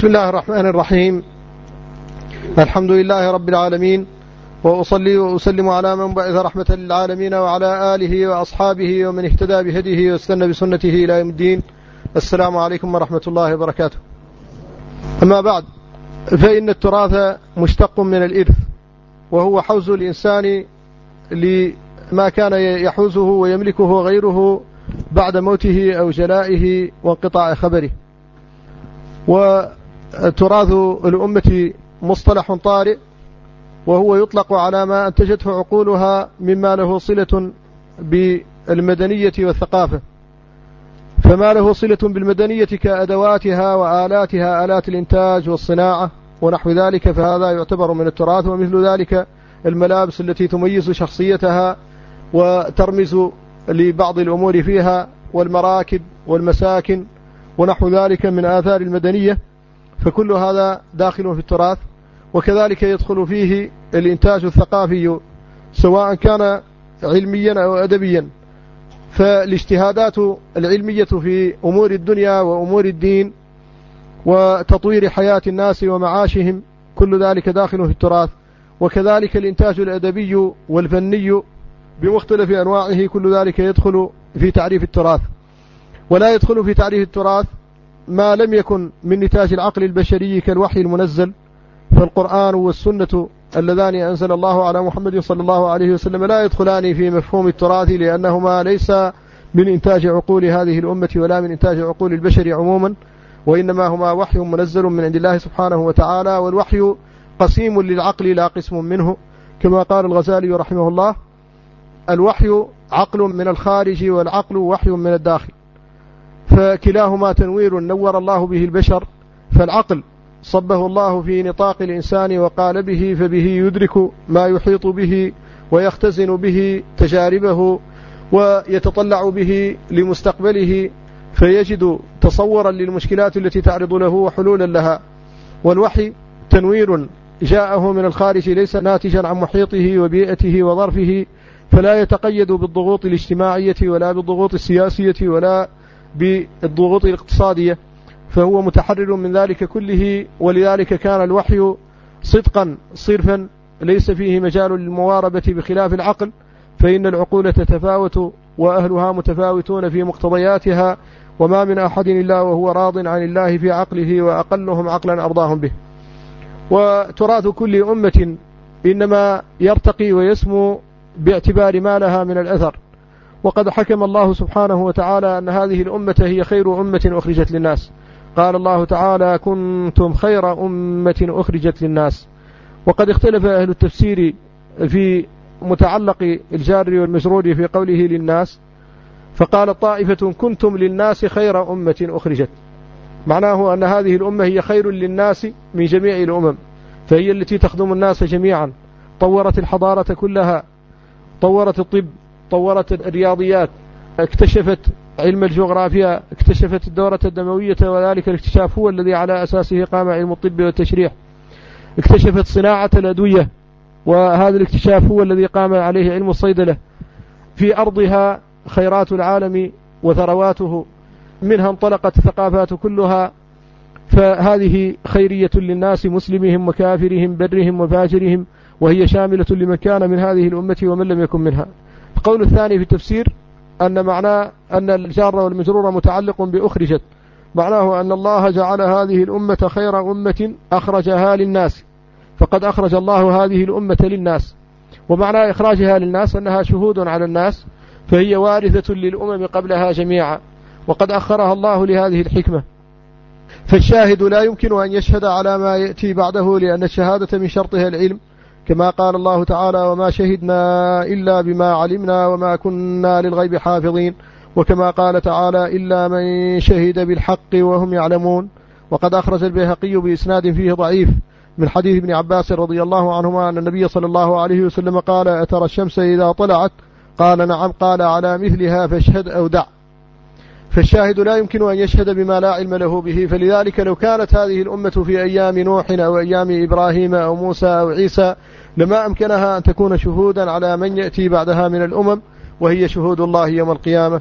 بسم الله الرحمن الرحيم. الحمد لله رب العالمين، وأصلي وأسلم على من بعث رحمة للعالمين وعلى آله وأصحابه ومن اهتدى بهديه واستنى بسنته إلى يوم الدين. السلام عليكم ورحمة الله وبركاته. أما بعد، فإن التراث مشتق من الإرث، وهو حوز الإنسان لما كان يحوزه ويملكه غيره بعد موته أو جلائه وانقطاع خبره. وتراث الأمة مصطلح طارئ، وهو يطلق على ما أنتجته عقولها مما له صلة بالمدنية والثقافة. فما له صلة بالمدنية كأدواتها وآلاتها، آلات الإنتاج والصناعة ونحو ذلك، فهذا يعتبر من التراث. ومثل ذلك الملابس التي تميز شخصيتها وترمز لبعض الأمور فيها، والمراكب والمساكن ونحو ذلك من آثار المدنية، فكل هذا داخل في التراث. وكذلك يدخل فيه الإنتاج الثقافي سواء كان علميا أو أدبيا. فالاجتهادات العلمية في أمور الدنيا وأمور الدين وتطوير حياة الناس ومعاشهم، كل ذلك داخل في التراث. وكذلك الإنتاج الأدبي والفني بمختلف أنواعه، كل ذلك يدخل في تعريف التراث. ولا يدخل في تعريف التراث ما لم يكن من نتاج العقل البشري كالوحي المنزل، فالقرآن والسنة اللذان أنزل الله على محمد صلى الله عليه وسلم لا يدخلان في مفهوم التراث، لأنهما ليس من إنتاج عقول هذه الأمة ولا من إنتاج عقول البشر عموما، وإنما هما وحي منزل من عند الله سبحانه وتعالى. والوحي قسيم للعقل لا قسم منه، كما قال الغزالي رحمه الله: الوحي عقل من الخارج والعقل وحي من الداخل، فكلاهما تنوير نور الله به البشر. فالعقل صبه الله في نطاق الإنسان وقال به، فبه يدرك ما يحيط به ويختزن به تجاربه ويتطلع به لمستقبله، فيجد تصورا للمشكلات التي تعرض له وحلولا لها. والوحي تنوير جاءه من الخارج، ليس ناتجا عن محيطه وبيئته وظرفه، فلا يتقيد بالضغوط الاجتماعية ولا بالضغوط السياسية ولا بالضغوط الاقتصادية، فهو متحرر من ذلك كله. ولذلك كان الوحي صدقا صرفا ليس فيه مجال للمواربة، بخلاف العقل، فإن العقول تتفاوت وأهلها متفاوتون في مقتضياتها، وما من أحد إلا وهو راض عن الله في عقله، وأقلهم عقلا أرضاهم به. وتراث كل أمة إنما يرتقي ويسمو باعتبار ما لها من الأثر. وقد حكم الله سبحانه وتعالى أن هذه الأمة هي خير أمة أخرجت للناس. قال الله تعالى: كنتم خير أمة أخرجت للناس. وقد اختلف أهل التفسير في متعلق الجار والمجرور في قوله للناس، فقال طائفة: كنتم للناس خير أمة أخرجت، معناه أن هذه الأمة هي خير للناس من جميع الأمم، فهي التي تخدم الناس جميعا، طورت الحضارة كلها، طورت الطب، طورت الرياضيات، اكتشفت علم الجغرافيا، اكتشفت الدورة الدموية، وذلك الاكتشاف هو الذي على أساسه قام علم الطب والتشريح. اكتشفت صناعة الأدوية، وهذا الاكتشاف هو الذي قام عليه علم الصيدلة. في أرضها خيرات العالم وثرواته، منها انطلقت الثقافات كلها، فهذه خيرية للناس، مسلمهم وكافرهم، برهم وفاجرهم، وهي شاملة لمن كان من هذه الأمة ومن لم يكن منها. القول الثاني في التفسير أن معناه أن الجار والمجرور متعلق بأخرجت، معناه أن الله جعل هذه الأمة خير أمة أخرجها للناس، فقد أخرج الله هذه الأمة للناس. ومعنى إخراجها للناس أنها شهود على الناس، فهي وارثة للأمم قبلها جميعا، وقد أخرها الله لهذه الحكمة. فالشاهد لا يمكن أن يشهد على ما يأتي بعده، لأن الشهادة من شرطها العلم، كما قال الله تعالى: وما شهدنا إلا بما علمنا وما كنا للغيب حافظين. وكما قال تعالى: إلا من شهد بالحق وهم يعلمون. وقد أخرج البيهقي بإسناد فيه ضعيف من حديث ابن عباس رضي الله عنهما أن النبي صلى الله عليه وسلم قال: أترى الشمس إذا طلعت؟ قال: نعم. قال: على مثلها فاشهد أو دع. فالشاهد لا يمكن أن يشهد بما لا علم له به. فلذلك لو كانت هذه الأمة في أيام نوح أو أيام إبراهيم أو موسى أو عيسى، لما أمكنها أن تكون شهودا على من يأتي بعدها من الأمم، وهي شهود الله يوم القيامة.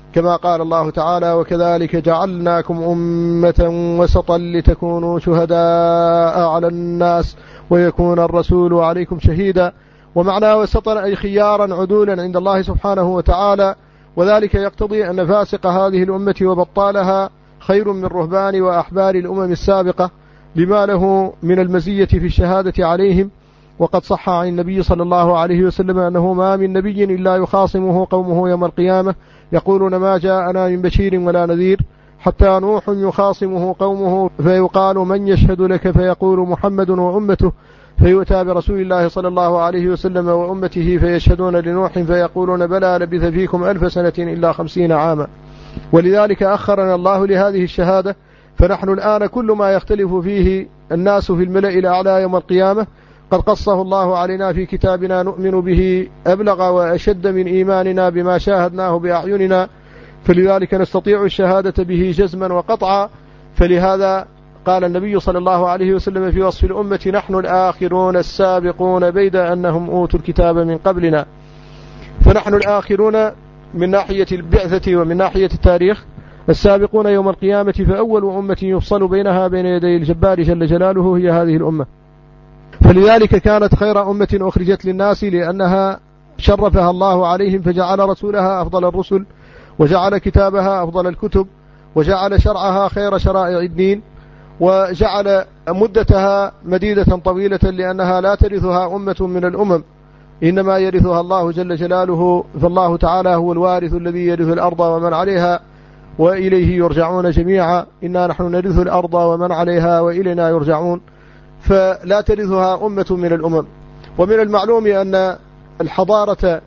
كما قال الله تعالى: وكذلك جعلناكم أمة وسطا لتكونوا شهداء على الناس ويكون الرسول عليكم شهيدا. ومعنى وسطا أي خيارا عدولا عند الله سبحانه وتعالى، وذلك يقتضي أن فاسق هذه الأمة وبطالها خير من رهبان وأحبار الأمم السابقة لما له من المزية في الشهادة عليهم. وقد صح عن النبي صلى الله عليه وسلم أنه ما من نبي إلا يخاصمه قومه يوم القيامة يقولون: ما جاءنا من بشير ولا نذير، حتى نوح يخاصمه قومه فيقال: من يشهد لك؟ فيقول: محمد وأمته، فيؤتى برسول الله صلى الله عليه وسلم وأمته فيشهدون لنوح فيقولون: بلى، لبث فيكم 1000 سنة إلا 50 عاما. ولذلك أخرنا الله لهذه الشهادة، فنحن الآن كل ما يختلف فيه الناس في الملأ الأعلى يوم القيامة قد قصه الله علينا في كتابنا نؤمن به أبلغ وأشد من إيماننا بما شاهدناه بأعيننا، فلذلك نستطيع الشهادة به جزما وقطعا. فلهذا قال النبي صلى الله عليه وسلم في وصف الأمة: نحن الآخرون السابقون بيد أنهم أوتوا الكتاب من قبلنا. فنحن الآخرون من ناحية البعثة ومن ناحية التاريخ، السابقون يوم القيامة، فأول أمة يفصل بينها بين يدي الجبار جل جلاله هي هذه الأمة. فلذلك كانت خير أمة أخرجت للناس، لأنها شرفها الله عليهم فجعل رسولها أفضل الرسل، وجعل كتابها أفضل الكتب، وجعل شرعها خير شرائع الدين، وجعل مدتها مديدة طويلة، لأنها لا ترثها أمة من الأمم، إنما يرثها الله جل جلاله. فالله تعالى هو الوارث الذي يرث الأرض ومن عليها وإليه يرجعون جميعا. إنا نحن نرث الأرض ومن عليها وإلينا يرجعون. فلا ترثها أمة من الأمم. ومن المعلوم أن الحضارة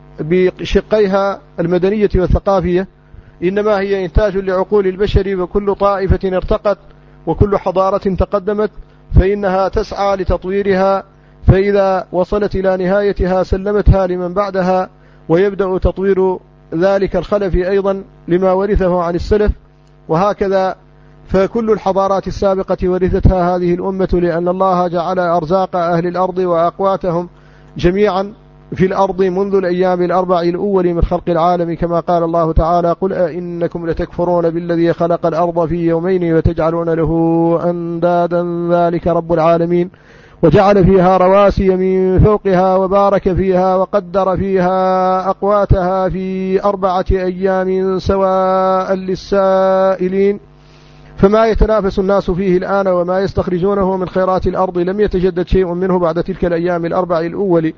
بشقيها المدنية والثقافية إنما هي إنتاج لعقول البشر، وكل طائفة ارتقت وكل حضارة تقدمت فإنها تسعى لتطويرها، فإذا وصلت إلى نهايتها سلمتها لمن بعدها، ويبدأ تطوير ذلك الخلف أيضا لما ورثه عن السلف. وهكذا فكل الحضارات السابقة ورثتها هذه الأمة، لأن الله جعل أرزاق أهل الأرض وأقواتهم جميعا في الأرض منذ الأيام الأربع الأول من خلق العالم، كما قال الله تعالى: قل أئنكم لتكفرون بالذي خلق الأرض في يومين وتجعلون له أندادا ذلك رب العالمين، وجعل فيها رواسي من فوقها وبارك فيها وقدر فيها أقواتها في 4 أيام سواء للسائلين. فما يتنافس الناس فيه الآن وما يستخرجونه من خيرات الأرض لم يتجدد شيء منه بعد تلك الأيام الأربع الأول.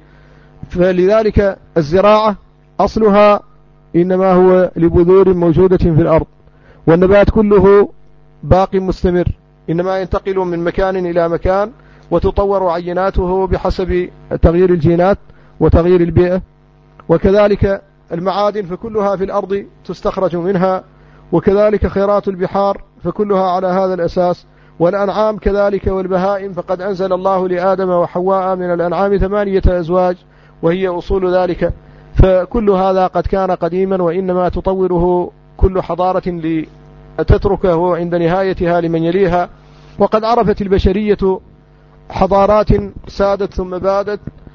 فلذلك الزراعة أصلها إنما هو لبذور موجودة في الأرض، والنبات كله باقي مستمر، إنما ينتقل من مكان إلى مكان وتطور عيناته بحسب تغيير الجينات وتغيير البيئة. وكذلك المعادن فكلها في الأرض تستخرج منها، وكذلك خيرات البحار فكلها على هذا الأساس. والأنعام كذلك والبهائم، فقد أنزل الله لآدم وحواء من الأنعام 8 أزواج وهي أصول ذلك. فكل هذا قد كان قديما، وإنما تطوره كل حضارة لتتركه عند نهايتها لمن يليها. وقد عرفت البشرية حضارات سادت ثم بادت،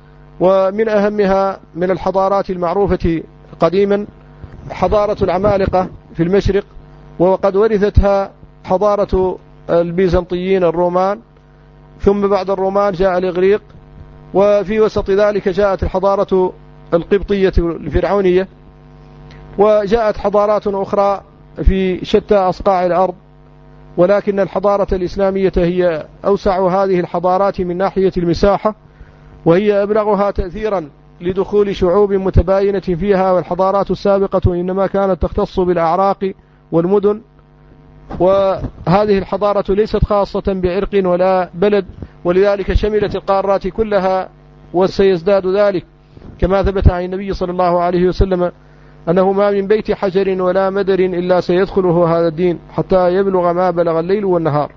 ومن أهمها من الحضارات المعروفة قديما حضارة العمالقة في المشرق، وقد ورثتها حضارة البيزنطيين الرومان، ثم بعد الرومان جاء الإغريق، وفي وسط ذلك جاءت الحضارة القبطية الفرعونية، وجاءت حضارات أخرى في شتى أصقاع الأرض. ولكن الحضارة الإسلامية هي أوسع هذه الحضارات من ناحية المساحة، وهي أبلغها تأثيرا لدخول شعوب متباينة فيها. والحضارات السابقة إنما كانت تختص بالأعراق والمدن، وهذه الحضارة ليست خاصة بعرق ولا بلد، ولذلك شملت القارات كلها وسيزداد ذلك، كما ثبت عن النبي صلى الله عليه وسلم أنه ما من بيت حجر ولا مدر إلا سيدخله هذا الدين حتى يبلغ ما بلغ الليل والنهار.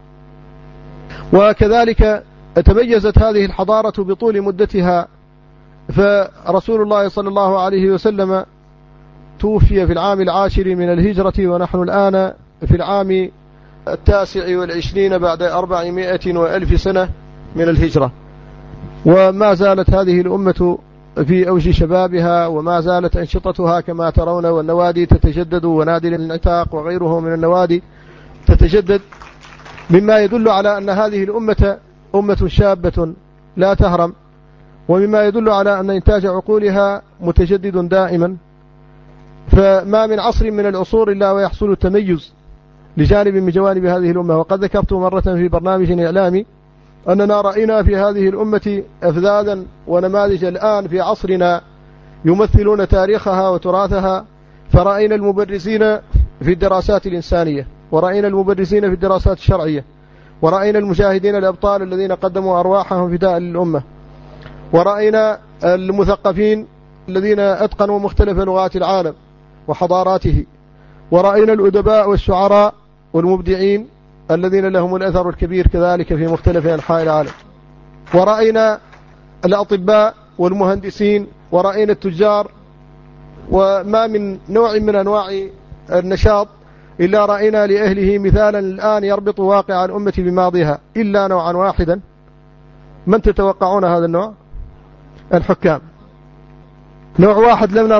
وكذلك تميزت هذه الحضارة بطول مدتها، فرسول الله صلى الله عليه وسلم توفي في العام 10 من الهجرة، ونحن الآن في العام 29 بعد 400 وألف سنة من الهجرة. وما زالت هذه الأمة في أوج شبابها وما زالت أنشطتها كما ترون، والنوادي تتجدد ونادي الانعتاق وغيره من النوادي تتجدد، مما يدل على أن هذه الأمة أمة شابة لا تهرم، ومما يدل على أن إنتاج عقولها متجدد دائما. فما من عصر من العصور إلا ويحصل التميز لجانب من جوانب هذه الأمة. وقد ذكرت مرة في برنامج إعلامي أننا رأينا في هذه الأمة أفذاذا ونماذج الآن في عصرنا يمثلون تاريخها وتراثها، فرأينا المبرزين في الدراسات الإنسانية، ورأينا المبرزين في الدراسات الشرعية، ورأينا المجاهدين الأبطال الذين قدموا أرواحهم فداء للأمة، ورأينا المثقفين الذين أتقنوا مختلف لغات العالم وحضاراته، ورأينا الأدباء والشعراء والمبدعين الذين لهم الأثر الكبير كذلك في مختلف أنحاء العالم، ورأينا الأطباء والمهندسين، ورأينا التجار، وما من نوع من أنواع النشاط إلا رأينا لأهله مثالا الآن يربط واقع الأمة بماضيها، إلا نوعا واحدا. من تتوقعون هذا النوع؟ الحكام. نوع واحد لم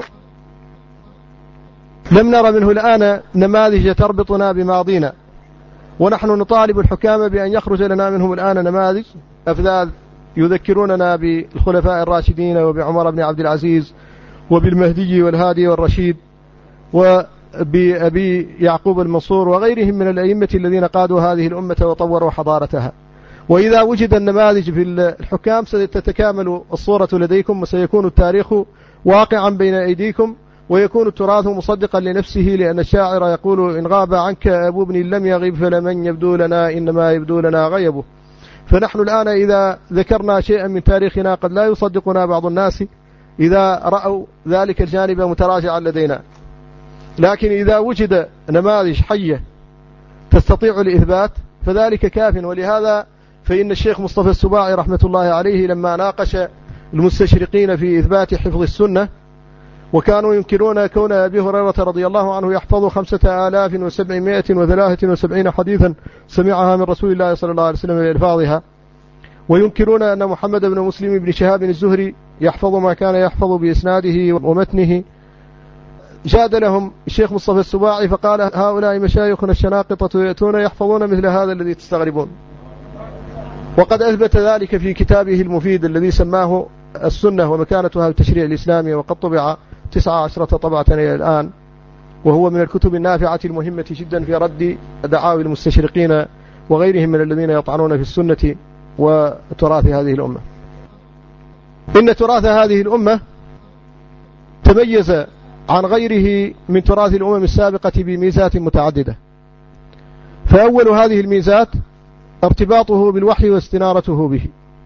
نرى منه الآن نماذج تربطنا بماضينا، ونحن نطالب الحكام بأن يخرج لنا منهم الآن نماذج أفذاذ يذكروننا بالخلفاء الراشدين وبعمر بن عبد العزيز وبالمهدي والهادي والرشيد وبأبي يعقوب المنصور وغيرهم من الأئمة الذين قادوا هذه الأمة وطوروا حضارتها. وإذا وجد النماذج في الحكام ستتكامل الصورة لديكم، وسيكون التاريخ واقعا بين أيديكم، ويكون التراث مصدقا لنفسه، لأن الشاعر يقول: إن غاب عنك أبو ابن لم يغب، فلمن يبدو لنا إنما يبدو لنا غيبه. فنحن الآن إذا ذكرنا شيئا من تاريخنا قد لا يصدقنا بعض الناس إذا رأوا ذلك الجانب متراجعا لدينا، لكن إذا وجد نماذج حية تستطيع الإثبات فذلك كاف. ولهذا فإن الشيخ مصطفى السباعي رحمة الله عليه لما ناقش المستشرقين في إثبات حفظ السنة، وكانوا ينكرون كون أبي هريرة رضي الله عنه يحفظ 5773 حديثا سمعها من رسول الله صلى الله عليه وسلم بألفاظها، وينكرون أن محمد بن مسلم بن شهاب الزهري يحفظ ما كان يحفظ بإسناده ومتنه، جادلهم الشيخ مصطفى السباعي فقال: هؤلاء مشايخنا الشناقطة يأتون يحفظون مثل هذا الذي تستغربون. وقد أثبت ذلك في كتابه المفيد الذي سماه السنة ومكانتها التشريع الإسلامي، وقد طبع 19 طبعة إلى الآن، وهو من الكتب النافعة المهمة جدا في رد دعاوى المستشرقين وغيرهم من الذين يطعنون في السنة وتراث هذه الأمة. إن تراث هذه الأمة تميز عن غيره من تراث الأمم السابقة بميزات متعددة. فأول هذه الميزات ارتباطه بالوحي واستنارته به.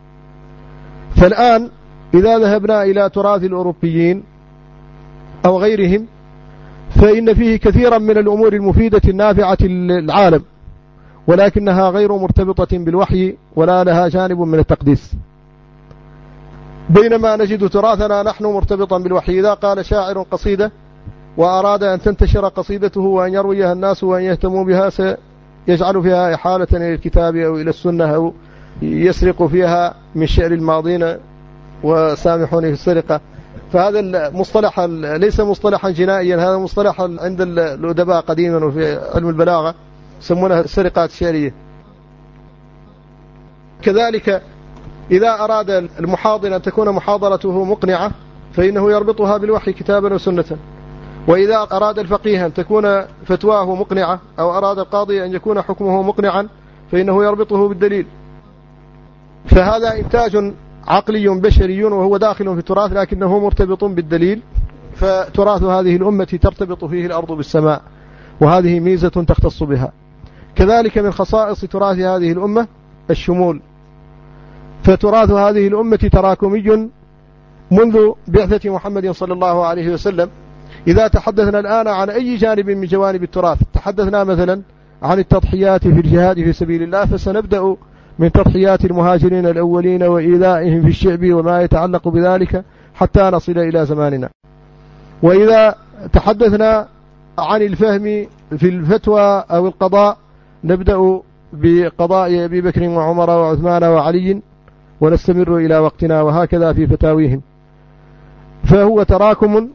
فالآن إذا ذهبنا إلى تراث الأوروبيين أو غيرهم فإن فيه كثيرا من الأمور المفيدة النافعة للعالم، ولكنها غير مرتبطة بالوحي ولا لها جانب من التقديس، بينما نجد تراثنا نحن مرتبطا بالوحي. إذا قال شاعر قصيدة وأراد أن تنتشر قصيدته وأن يرويها الناس وأن يهتموا بها سيجعل فيها إحالة إلى الكتاب أو إلى السنة، أو يسرق فيها من شعر الماضين، وسامحوني في السرقة. فهذا المصطلح ليس مصطلحا جنائيا، هذا مصطلح عند الأدباء قديما وفي علم البلاغة يسمونها السرقات الشعرية. كذلك إذا أراد المحاضر أن تكون محاضرته مقنعة فإنه يربطها بالوحي كتابا وسنة، وإذا أراد الفقيه أن تكون فتواه مقنعة، أو أراد القاضي أن يكون حكمه مقنعا، فإنه يربطه بالدليل. فهذا إنتاج عقلي بشري وهو داخل في التراث، لكنه مرتبط بالدليل. فتراث هذه الأمة ترتبط فيه الأرض بالسماء، وهذه ميزة تختص بها. كذلك من خصائص تراث هذه الأمة الشمول، فتراث هذه الأمة تراكمي منذ بعثة محمد صلى الله عليه وسلم. إذا تحدثنا الآن عن أي جانب من جوانب التراث، تحدثنا مثلا عن التضحيات في الجهاد في سبيل الله، فسنبدأ من تضحيات المهاجرين الأولين وإيذائهم في الشعب وما يتعلق بذلك حتى نصل إلى زماننا. وإذا تحدثنا عن الفهم في الفتوى أو القضاء، نبدأ بقضاء أبي بكر وعمر وعثمان وعلي ونستمر إلى وقتنا، وهكذا في فتاويهم. فهو تراكم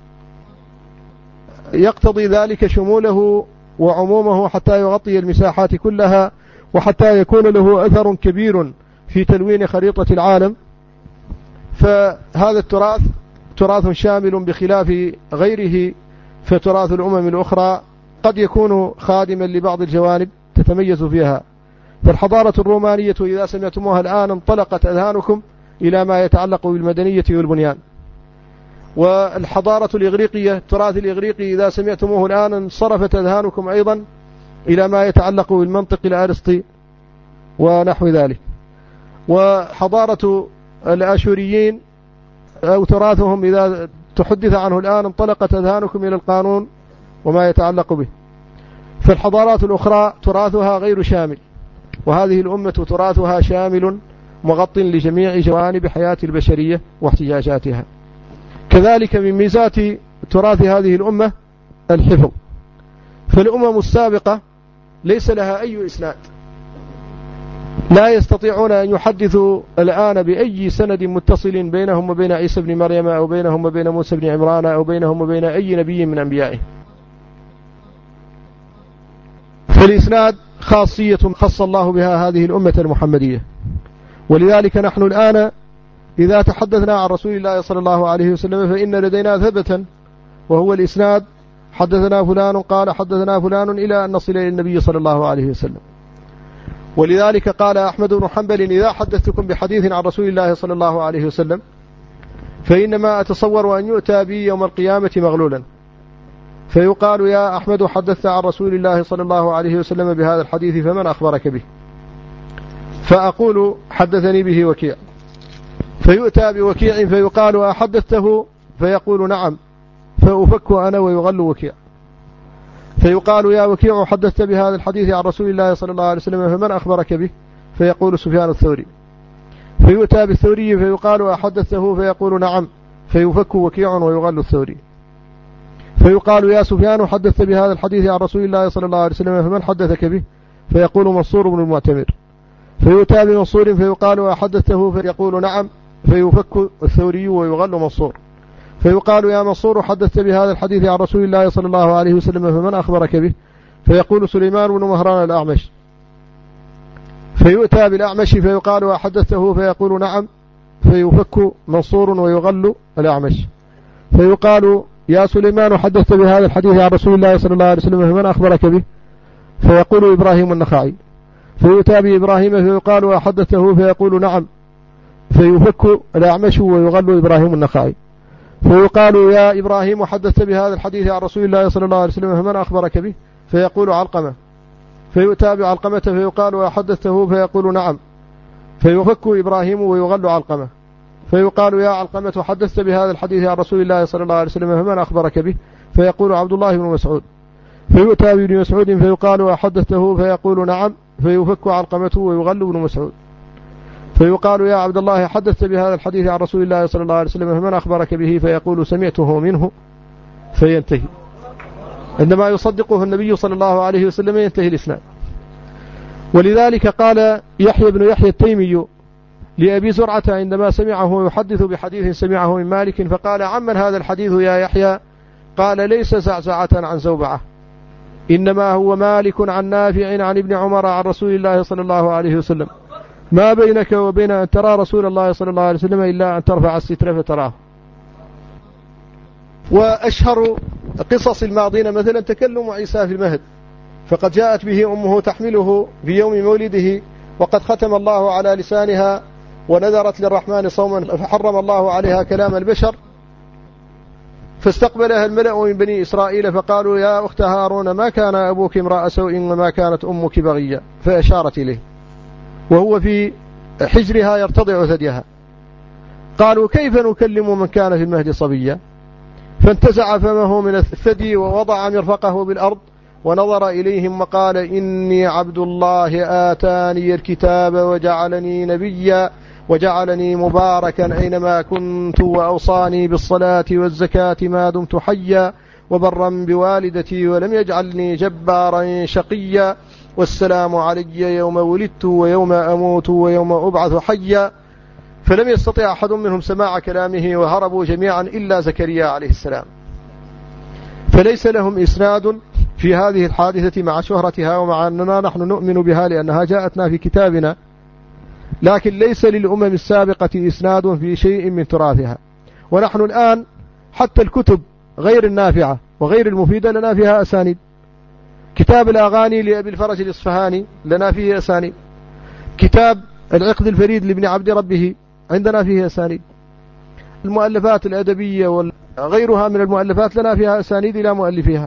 يقتضي ذلك شموله وعمومه حتى يغطي المساحات كلها، وحتى يكون له أثر كبير في تلوين خريطة العالم. فهذا التراث تراث شامل بخلاف غيره، فتراث الأمم الأخرى قد يكون خادما لبعض الجوانب تتميز فيها. فالحضارة الرومانية إذا سمعتموها الآن انطلقت أذهانكم إلى ما يتعلق بالمدنية والبنيان. والحضارة الإغريقية التراث الإغريقي إذا سمعتموه الآن انصرفت أذهانكم أيضا إلى ما يتعلق بالمنطق الأرسطي ونحو ذلك. وحضارة الآشوريين أو تراثهم إذا تحدث عنه الآن انطلقت أذهانكم إلى القانون وما يتعلق به. فالحضارات الأخرى تراثها غير شامل، وهذه الأمة تراثها شامل مغط لجميع جوانب حياة البشرية واحتياجاتها. كذلك من ميزات تراث هذه الأمة الحفظ. فالأمم السابقة ليس لها أي إسناد، لا يستطيعون أن يحدثوا الآن بأي سند متصل بينهم وبين عيسى بن مريم أو بينهم وبين موسى بن عمران أو بينهم وبين أي نبي من أنبيائه. فالإسناد خاصية خص الله بها هذه الأمة المحمدية. ولذلك نحن الآن إذا تحدثنا عن رسول الله صلى الله عليه وسلم فإن لدينا ثبتا، وهو الإسناد. حدثنا فلان قال حدثنا فلان إلى أن نصل إلى النبي صلى الله عليه وسلم. ولذلك قال أحمد بن حنبل: إذا حدثتكم بحديث عن رسول الله صلى الله عليه وسلم فإنما أتصور أن يؤتى بي يوم القيامة مغلولا، فيقال: يا أحمد حدثت عن رسول الله صلى الله عليه وسلم بهذا الحديث فمن أخبرك به؟ فأقول: حدثني به وكيع. فيؤتى بوكيع فيقال: أحدثته؟ فيقول: نعم. فأفك أنا ويغل وكيع. فيقال: يا وكيع حدثت بهذا الحديث عن رسول الله صلى الله عليه وسلم فمن أخبرك به؟ فيقول: سفيان الثوري. فيؤتى بالثوري فيقال: أحدثته؟ فيقول: نعم. فيفك وكيع ويغل الثوري. فيقال: يا سفيان حدثت بهذا الحديث عن رسول الله صلى الله عليه وسلم فمن حدثك به؟ فيقول: منصور بن المعتمر. فيؤتى بمنصور فيقال: أحدثته؟ فيقول: نعم. فيفك الثوري ويغل منصور. فيقال: يا منصور حدثت بهذا الحديث عن رسول الله صلى الله عليه وسلم فمن أخبرك به؟ فيقول: سليمان بن مهران الأعمش. فيؤتى بالأعمش فيقال: أحدثته؟ فيقول: نعم. فيفك منصور ويغل الأعمش. فيقال: يا سليمان حدثت بهذا الحديث عن رسول الله صلى الله عليه وسلم فمن أخبرك به؟ فيقول: إبراهيم النخعي. فيؤتى بإبراهيم فيقال: أحدثته؟ فيقول: نعم. فيفك الأعمش ويغل إبراهيم النخعي. فيقال: يا إبراهيم حدثت بهذا الحديث عن رسول الله صلى الله عليه وسلم فمن أخبرك به؟ فيقول: علقمة. فيؤتى بعلقمة فيقال: أحدثته؟ فيقول: نعم. فيفك إبراهيم ويغل علقمة. فيقال: يا علقمة حدثت بهذا الحديث عن رسول الله صلى الله عليه وسلم فمن أخبرك به؟ فيقول: عبد الله بن مسعود. فيؤتى بابن مسعود فيقال: أحدثته؟ فيقول: نعم. فيفك علقمة ويغل ابن مسعود. فيقال: يا عبد الله حدثت بهذا الحديث عن رسول الله صلى الله عليه وسلم فمن أخبرك به؟ فيقول: سمعته منه. فينتهي. عندما يصدقه النبي صلى الله عليه وسلم ينتهي الإسناد. ولذلك قال يحيى بن يحيى التيمي لأبي زرعة عندما سمعه يحدث بحديث سمعه من مالك فقال: عمن هذا الحديث يا يحيى؟ قال: ليس زعزعة عن زوبعة، إنما هو مالك عن نافع عن ابن عمر عن رسول الله صلى الله عليه وسلم، ما بينك وبين أن ترى رسول الله صلى الله عليه وسلم إلا أن ترفع الستر فتراه. وأشهر قصص الماضين مثلا تكلم عيسى في المهد، فقد جاءت به أمه تحمله في يوم مولده، وقد ختم الله على لسانها ونذرت للرحمن صوما فحرم الله عليها كلام البشر. فاستقبلها الملأ من بني إسرائيل فقالوا: يا أخت هارون ما كان أبوك امرأ سوء وما كانت أمك بغيا، فأشارت إليه وهو في حجرها يرتضع ثديها. قالوا: كيف نكلم من كان في المهد صبيا؟ فانتزع فمه من الثدي ووضع مرفقه بالأرض ونظر إليهم وقال: إني عبد الله آتاني الكتاب وجعلني نبيا وجعلني مباركا أينما كنت وأوصاني بالصلاة والزكاة ما دمت حيا وبرا بوالدتي ولم يجعلني جبارا شقيا والسلام علي يوم ولدت ويوم أموت ويوم أبعث حيا. فلم يستطع أحد منهم سماع كلامه وهربوا جميعا إلا زكريا عليه السلام. فليس لهم إسناد في هذه الحادثة مع شهرتها ومع أننا نحن نؤمن بها لأنها جاءتنا في كتابنا، لكن ليس للأمم السابقة إسناد في شيء من تراثها. ونحن الآن حتى الكتب غير النافعة وغير المفيدة لنا فيها أسانيد. كتاب الأغاني لأبي الفرج الإصفهاني لنا فيه أسانيد. كتاب العقد الفريد لابن عبد ربه عندنا فيه أسانيد. المؤلفات الأدبية وغيرها من المؤلفات لنا فيها أسانيد إلى مؤلفيها.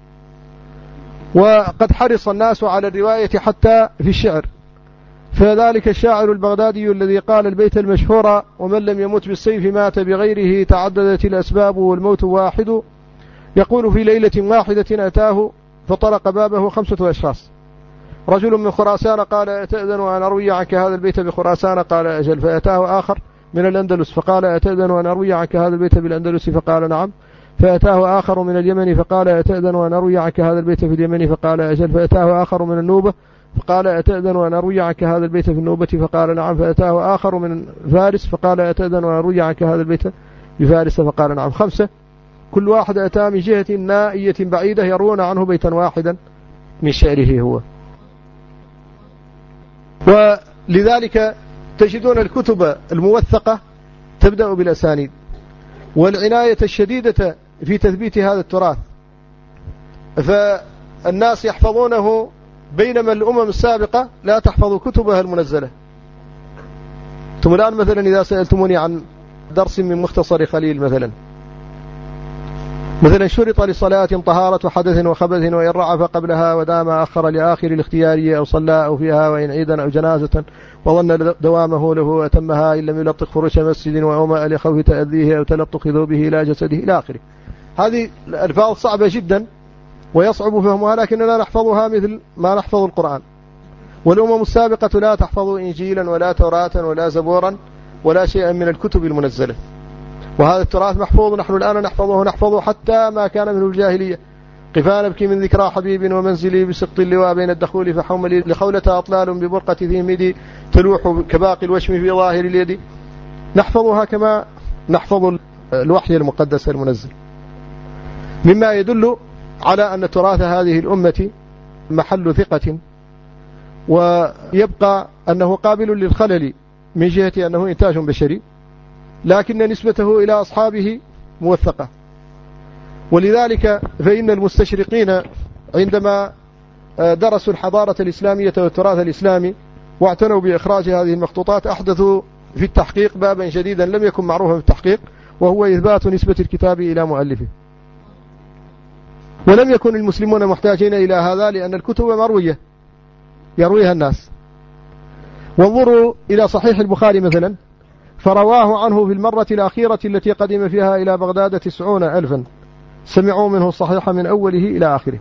وقد حرص الناس على الرواية حتى في الشعر، فذلك الشاعر البغدادي الذي قال البيت المشهور: ومن لم يمت بالسيف مات بغيره تعددت الأسباب والموت واحد، يقول في ليلة واحدة أتاه فطرق بابه 5 أشخاص. رجل من خراسان قال: أتأذن أن أروي عنك هذا البيت بخراسان؟ قال: أجل. فأتاه آخر من الأندلس فقال: أتأذن أن أروي عنك هذا البيت بالأندلس؟ فقال: نعم. فأتاه آخر من اليمن فقال: أتأذن أن أروي عنك هذا البيت في اليمن؟ فقال: أجل. فأتاه آخر من النوبة فقال: أتأذن أن أروي عنك هذا البيت في النوبة؟ فقال: نعم. فأتاه آخر من فارس فقال: أتأذن أن أروي عنك هذا البيت بفارس؟ فقال: نعم. 5 كل واحد أتى من جهة نائية بعيدة يرون عنه بيتا واحدا من شعره هو. ولذلك تجدون الكتب الموثقة تبدأ بالأسانيد، والعناية الشديدة في تثبيت هذا التراث، فالناس يحفظونه بينما الأمم السابقة لا تحفظ كتبها المنزلة. ثم الآن مثلا إذا سألتموني عن درس من مختصر خليل مثلا شرط لصلاة طهارة حدث وخبث، وإن رعف قبلها ودام أخر لآخر الاختيارية، أو صلى أو فيها وإن عيدا أو جنازة وظن دوامه له أتمها إن لم يلطخ فرش مسجد وأومأ لخوف تأذيه أو تلطخ ذوبه إلى جسده إلى آخره. هذه الألفاظ صعبة جدا ويصعب فهمها، لكننا نحفظها مثل ما نحفظ القرآن. والأمم السابقة لا تحفظ إنجيلا ولا توراة ولا زبورا ولا شيئا من الكتب المنزلة، وهذا التراث محفوظ. نحن الآن نحفظه حتى ما كان منه الجاهلية. قفا نبكي من ذكرى حبيب ومنزلي بسقط اللواء بين الدخول فحوملي لخولة أطلال ببرقة ذي مدي تلوح كباقي الوشم في ظاهر اليد. نحفظها كما نحفظ الوحي المقدس المنزل، مما يدل على أن تراث هذه الأمة محل ثقة، ويبقى أنه قابل للخلل من جهة أنه إنتاج بشري، لكن نسبته إلى أصحابه موثقة. ولذلك فإن المستشرقين عندما درسوا الحضارة الإسلامية والتراث الإسلامي واعتنوا بإخراج هذه المخطوطات أحدثوا في التحقيق بابا جديدا لم يكن معروفا في التحقيق، وهو إثبات نسبة الكتاب إلى مؤلفه. ولم يكن المسلمون محتاجين إلى هذا لأن الكتب مروية يرويها الناس. وانظروا إلى صحيح البخاري مثلا، فرواه عنه في المرة الأخيرة التي قدم فيها إلى بغداد 90,000 سمعوا منه الصحيح من أوله إلى آخره.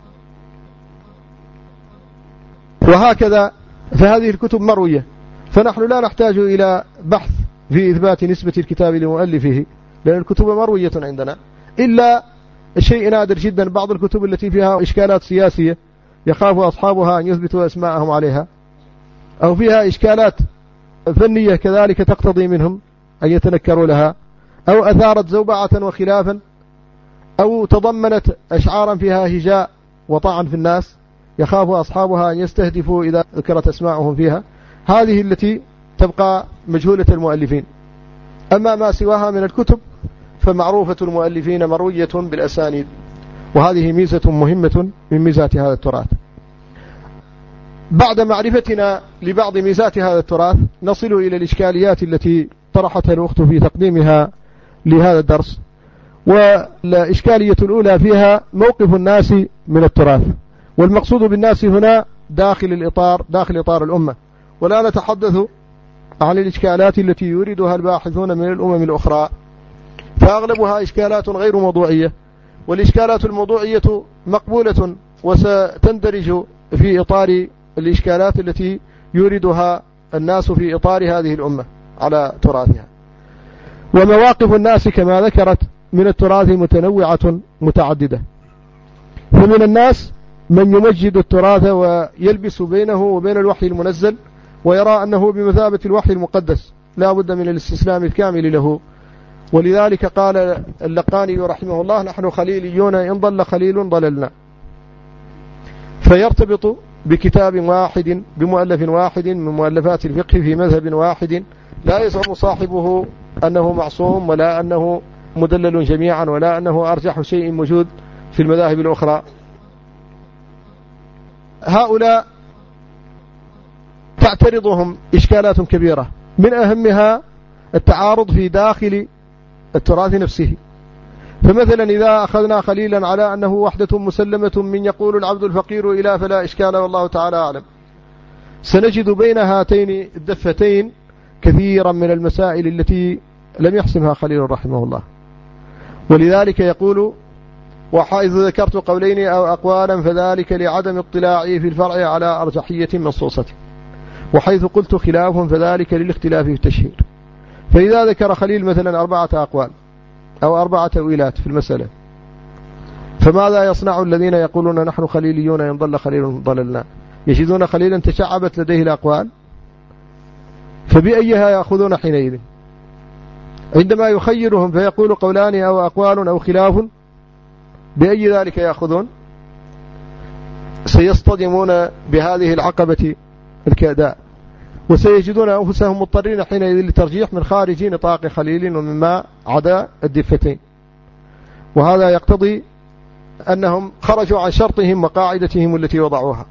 وهكذا فهذه الكتب مروية، فنحن لا نحتاج إلى بحث في إثبات نسبة الكتاب لمؤلفه، لأن الكتب مروية عندنا، إلا الشيء نادر جدا بعض الكتب التي فيها إشكالات سياسية يخاف أصحابها أن يثبتوا أسماءهم عليها، أو فيها إشكالات فنية كذلك تقتضي منهم أن يتنكروا لها، أو أثارت زوبعة وخلافا، أو تضمنت أشعارا فيها هجاء وطعن في الناس يخاف أصحابها أن يستهدفوا إذا ذكرت أسماءهم فيها. هذه التي تبقى مجهولة المؤلفين. أما ما سواها من الكتب فمعروفة المؤلفين مروية بالأسانيد، وهذه ميزة مهمة من ميزات هذا التراث. بعد معرفتنا لبعض ميزات هذا التراث نصل إلى الإشكاليات التي طرحتها الأخت في تقديمها لهذا الدرس. والإشكالية الأولى فيها موقف الناس من التراث، والمقصود بالناس هنا داخل إطار الأمة، ولا نتحدث عن الإشكالات التي يريدها الباحثون من الأمم الأخرى، فأغلبها إشكالات غير موضوعية، والإشكالات الموضوعية مقبولة وستندرج في إطار الإشكالات التي يريدها الناس في إطار هذه الأمة على تراثها. ومواقف الناس كما ذكرت من التراث متنوعة متعددة، فمن الناس من يمجد التراث ويلبس بينه وبين الوحي المنزل ويرى أنه بمثابة الوحي المقدس، لا بد من الاستسلام الكامل له. ولذلك قال اللقاني رحمه الله: نحن خليليون، إن ضل خليل ضللنا. فيرتبط بكتاب واحد بمؤلف واحد من مؤلفات الفقه في مذهب واحد، لا يزعم صاحبه أنه معصوم ولا أنه مدلل جميعا ولا أنه أرجح شيء موجود في المذاهب الأخرى. هؤلاء تعترضهم إشكالات كبيرة، من أهمها التعارض في داخل التراث نفسه. فمثلا إذا أخذنا خليلا على أنه وحدة مسلمة من يقول العبد الفقير إلى فلا إشكال والله تعالى أعلم، سنجد بين هاتين الدفتين كثيرا من المسائل التي لم يحسمها خليل رحمه الله. ولذلك يقول: وحيث ذكرت قولين أو أقوالا فذلك لعدم اطلاعي في الفرع على أرجحية منصوصة، وحيث قلت خلاف فذلك للاختلاف في التشهير. فإذا ذكر خليل مثلا 4 أقوال أو 4 تأويلات في المسألة، فماذا يصنع الذين يقولون نحن خليليون إن ضل خليل ضللنا؟ يجدون خليلا تشعبت لديه الأقوال، فبأيها يأخذون حينئذ؟ عندما يخيرهم فيقول قولان أو أقوال أو خلاف، بأي ذلك يأخذون؟ سيصطدمون بهذه العقبة الكاداء، وسيجدون أنفسهم مضطرين حينئذ لترجيح من خارج نطاق خليل ومما عدا الدفتين. وهذا يقتضي أنهم خرجوا عن شرطهم وقاعدتهم التي وضعوها.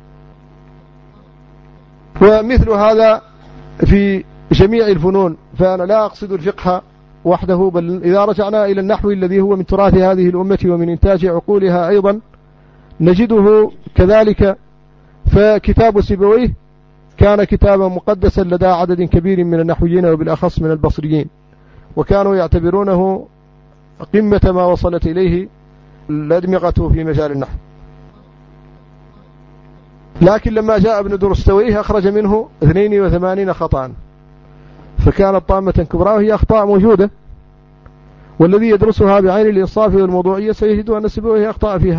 ومثل هذا في جميع الفنون، فأنا لا أقصد الفقه وحده، بل إذا رجعنا إلى النحو الذي هو من تراث هذه الأمة ومن إنتاج عقولها أيضا نجده كذلك. فكتاب سيبويه كان كتابا مقدسا لدى عدد كبير من النحويين وبالأخص من البصريين، وكانوا يعتبرونه قمة ما وصلت إليه الأدمغة في مجال النحو. لكن لما جاء ابن درستويه أخرج منه 82 خطأ، فكانت طامة كبرى وهي أخطاء موجودة، والذي يدرسها بعين الإنصاف والموضوعية سيجد أن سيبويه أخطاء فيها.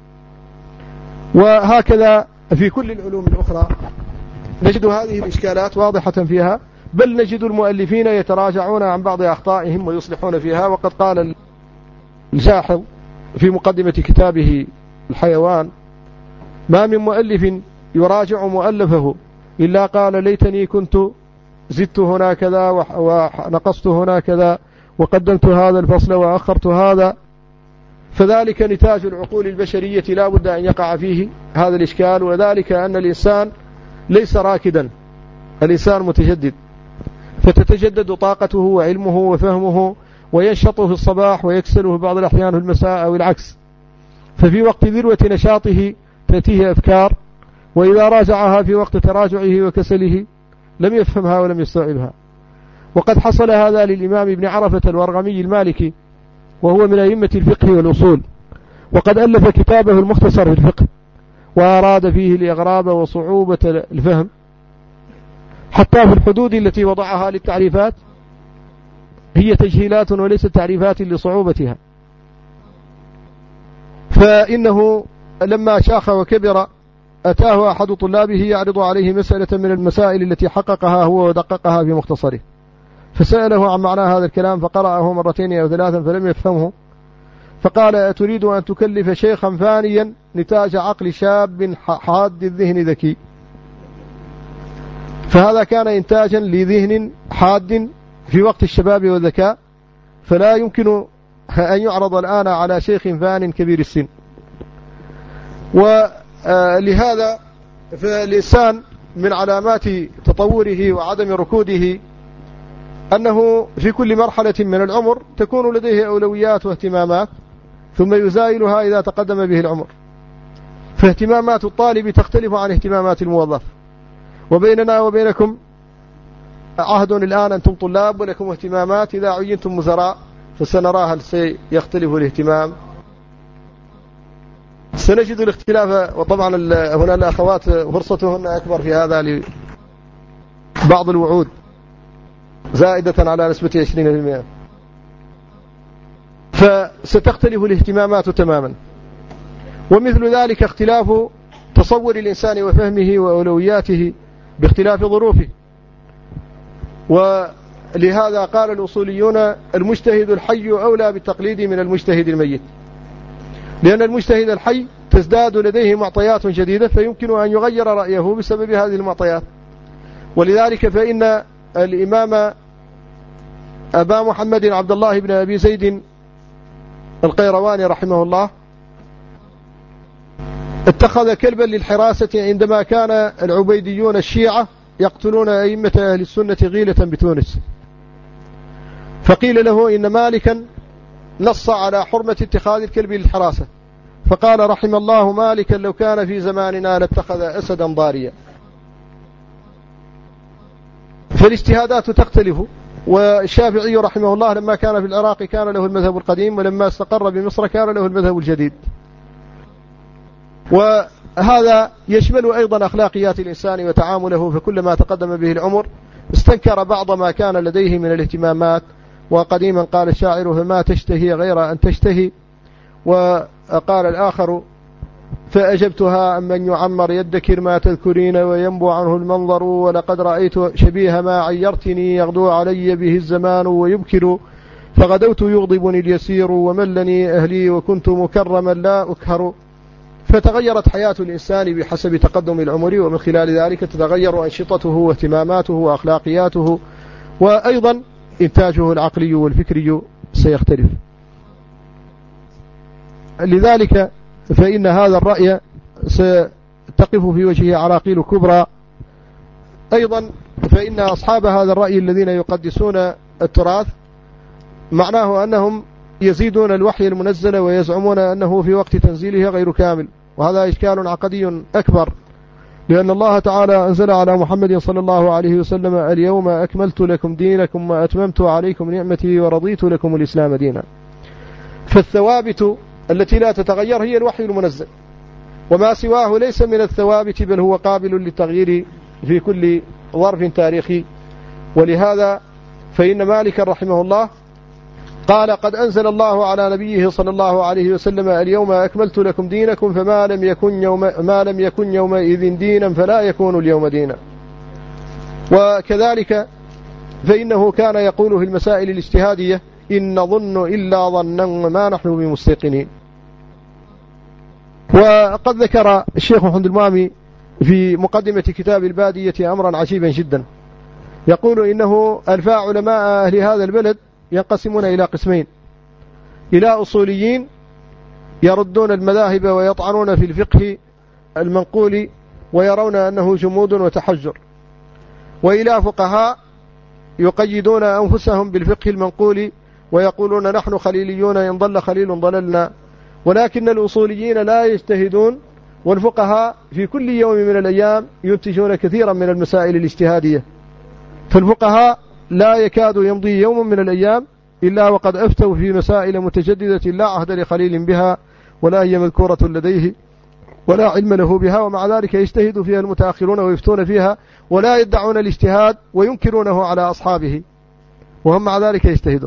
وهكذا في كل العلوم الأخرى نجد هذه الإشكالات واضحة فيها، بل نجد المؤلفين يتراجعون عن بعض أخطائهم ويصلحون فيها. وقد قال الجاحظ في مقدمة كتابه الحيوان: ما من مؤلف يراجع مؤلفه إلا قال ليتني كنت زدت هنا كذا ونقصت هنا كذا وقدمت هذا الفصل وأخرت هذا. فذلك نتاج العقول البشرية لا بد أن يقع فيه هذا الإشكال، وذلك أن الإنسان ليس راكدا، الإنسان متجدد، فتتجدد طاقته وعلمه وفهمه، وينشط في الصباح ويكسل في بعض الأحيان في المساء أو العكس. ففي وقت ذروة نشاطه تأتيه أفكار، وإذا راجعها في وقت تراجعه وكسله لم يفهمها ولم يستوعبها. وقد حصل هذا للإمام ابن عرفة الورغمي المالكي، وهو من أئمة الفقه والأصول، وقد ألف كتابه المختصر في الفقه، وأراد فيه الإغراب وصعوبة الفهم حتى في الحدود التي وضعها للتعريفات هي تجهيلات وليست تعريفات لصعوبتها. فإنه لما شاخ وكبر أتاه أحد طلابه يعرض عليه مسألة من المسائل التي حققها هو ودققها في مختصره، فسأله عن معنى هذا الكلام فقرأه 2 أو 3 فلم يفهمه، فقال: أتريد أن تكلف شيخا فانيا نتاج عقل شاب حاد الذهن ذكي؟ فهذا كان إنتاجا لذهن حاد في وقت الشباب والذكاء، فلا يمكن أن يعرض الآن على شيخ فان كبير السن. ولهذا فالإنسان من علامات تطوره وعدم ركوده أنه في كل مرحلة من العمر تكون لديه أولويات واهتمامات، ثم يزايلها إذا تقدم به العمر. فاهتمامات الطالب تختلف عن اهتمامات الموظف، وبيننا وبينكم عهد الآن، أنتم طلاب ولكم اهتمامات، إذا عينتم مزراء فسنرى هل سيختلف الاهتمام. سنجد الاختلاف، وطبعا هنا الأخوات فرصتهن أكبر في هذا لبعض الوعود زائدة على نسبة 20%، فستختلف الاهتمامات تماما. ومثل ذلك اختلاف تصور الإنسان وفهمه وأولوياته باختلاف ظروفه. ولهذا قال الأصوليون المجتهد الحي أولى بالتقليد من المجتهد الميت، لأن المجتهد الحي تزداد لديه معطيات جديدة فيمكن أن يغير رأيه بسبب هذه المعطيات. ولذلك فإن الإمام أبا محمد عبد الله بن أبي زيد القيرواني رحمه الله اتخذ كلبا للحراسة عندما كان العبيديون الشيعة يقتلون أئمة أهل السنة غيلة بتونس، فقيل له إن مالكا نص على حرمة اتخاذ الكلب للحراسة، فقال رحم الله مالكا لو كان في زماننا لاتخذ أسدا ضاريا. فالاجتهادات تختلف. والشافعي رحمه الله لما كان في العراق كان له المذهب القديم، ولما استقر بمصر كان له المذهب الجديد. وهذا يشمل أيضا أخلاقيات الإنسان وتعامله، فكلما تقدم به العمر استنكر بعض ما كان لديه من الاهتمامات. وقديما قال الشاعر فما تشتهي غير أن تشتهي، وقال الآخر فأجبتها أمن يعمر يدكر ما تذكرين وينبو عنه المنظر، ولقد رأيت شبيه ما عيرتني يغدو علي به الزمان ويبكر، فغدوت يغضبني اليسير وملني أهلي وكنت مكرما لا أكهر. فتغيرت حياة الإنسان بحسب تقدم العمر، ومن خلال ذلك تتغير أنشطته واهتماماته وأخلاقياته، وأيضا إنتاجه العقلي والفكري سيختلف. لذلك فإن هذا الرأي ستقف في وجهه عراقيل كبرى. أيضا فإن أصحاب هذا الرأي الذين يقدسون التراث معناه أنهم يزيدون الوحي المنزل ويزعمون أنه في وقت تنزيله غير كامل، وهذا إشكال عقدي أكبر، لأن الله تعالى أنزل على محمد صلى الله عليه وسلم اليوم أكملت لكم دينكم وأتممت عليكم نعمتي ورضيت لكم الإسلام دينا. فالثوابت التي لا تتغير هي الوحي المنزل، وما سواه ليس من الثوابت بل هو قابل للتغيير في كل ظرف تاريخي. ولهذا فإن مالك رحمه الله قال قد أنزل الله على نبيه صلى الله عليه وسلم اليوم أكملت لكم دينكم، فما لم يكن يومئذ دينا فلا يكون اليوم دينا. وكذلك فإنه كان يقول في المسائل الاجتهادية إن نظن إلا ظنا وما نحن بمستيقنين. وقد ذكر الشيخ محمد المامي في مقدمة كتاب البادية أمرا عجيبا جدا، يقول إنه ألفا علماء أهل هذا البلد ينقسمون إلى قسمين: إلى أصوليين يردون المذاهب ويطعنون في الفقه المنقول ويرون أنه جمود وتحجر، وإلى فقهاء يقيدون أنفسهم بالفقه المنقول ويقولون نحن خليليون إن ضل خليل ضللنا. ولكن الأصوليين لا يجتهدون، والفقهاء في كل يوم من الأيام ينتجون كثيرا من المسائل الاجتهادية. فالفقهاء لا يكاد يمضي يوم من الأيام إلا وقد أفتوا في مسائل متجددة لا عهد لخليل بها ولا هي مذكورة لديه ولا علم له بها، ومع ذلك يجتهد فيها المتأخرون ويفتون فيها ولا يدعون الاجتهاد وينكرونه على أصحابه، وهم مع ذلك يجتهدون.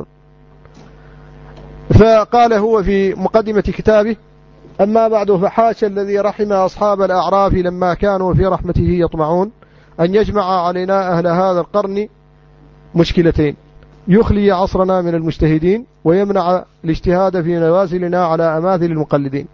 فقال هو في مقدمة كتابه: أما بعد فحاشا الذي رحم أصحاب الأعراف لما كانوا في رحمته يطمعون أن يجمع علينا أهل هذا القرن مشكلتين: يخلي عصرنا من المجتهدين ويمنع الاجتهاد في نوازلنا على أماثل المقلدين.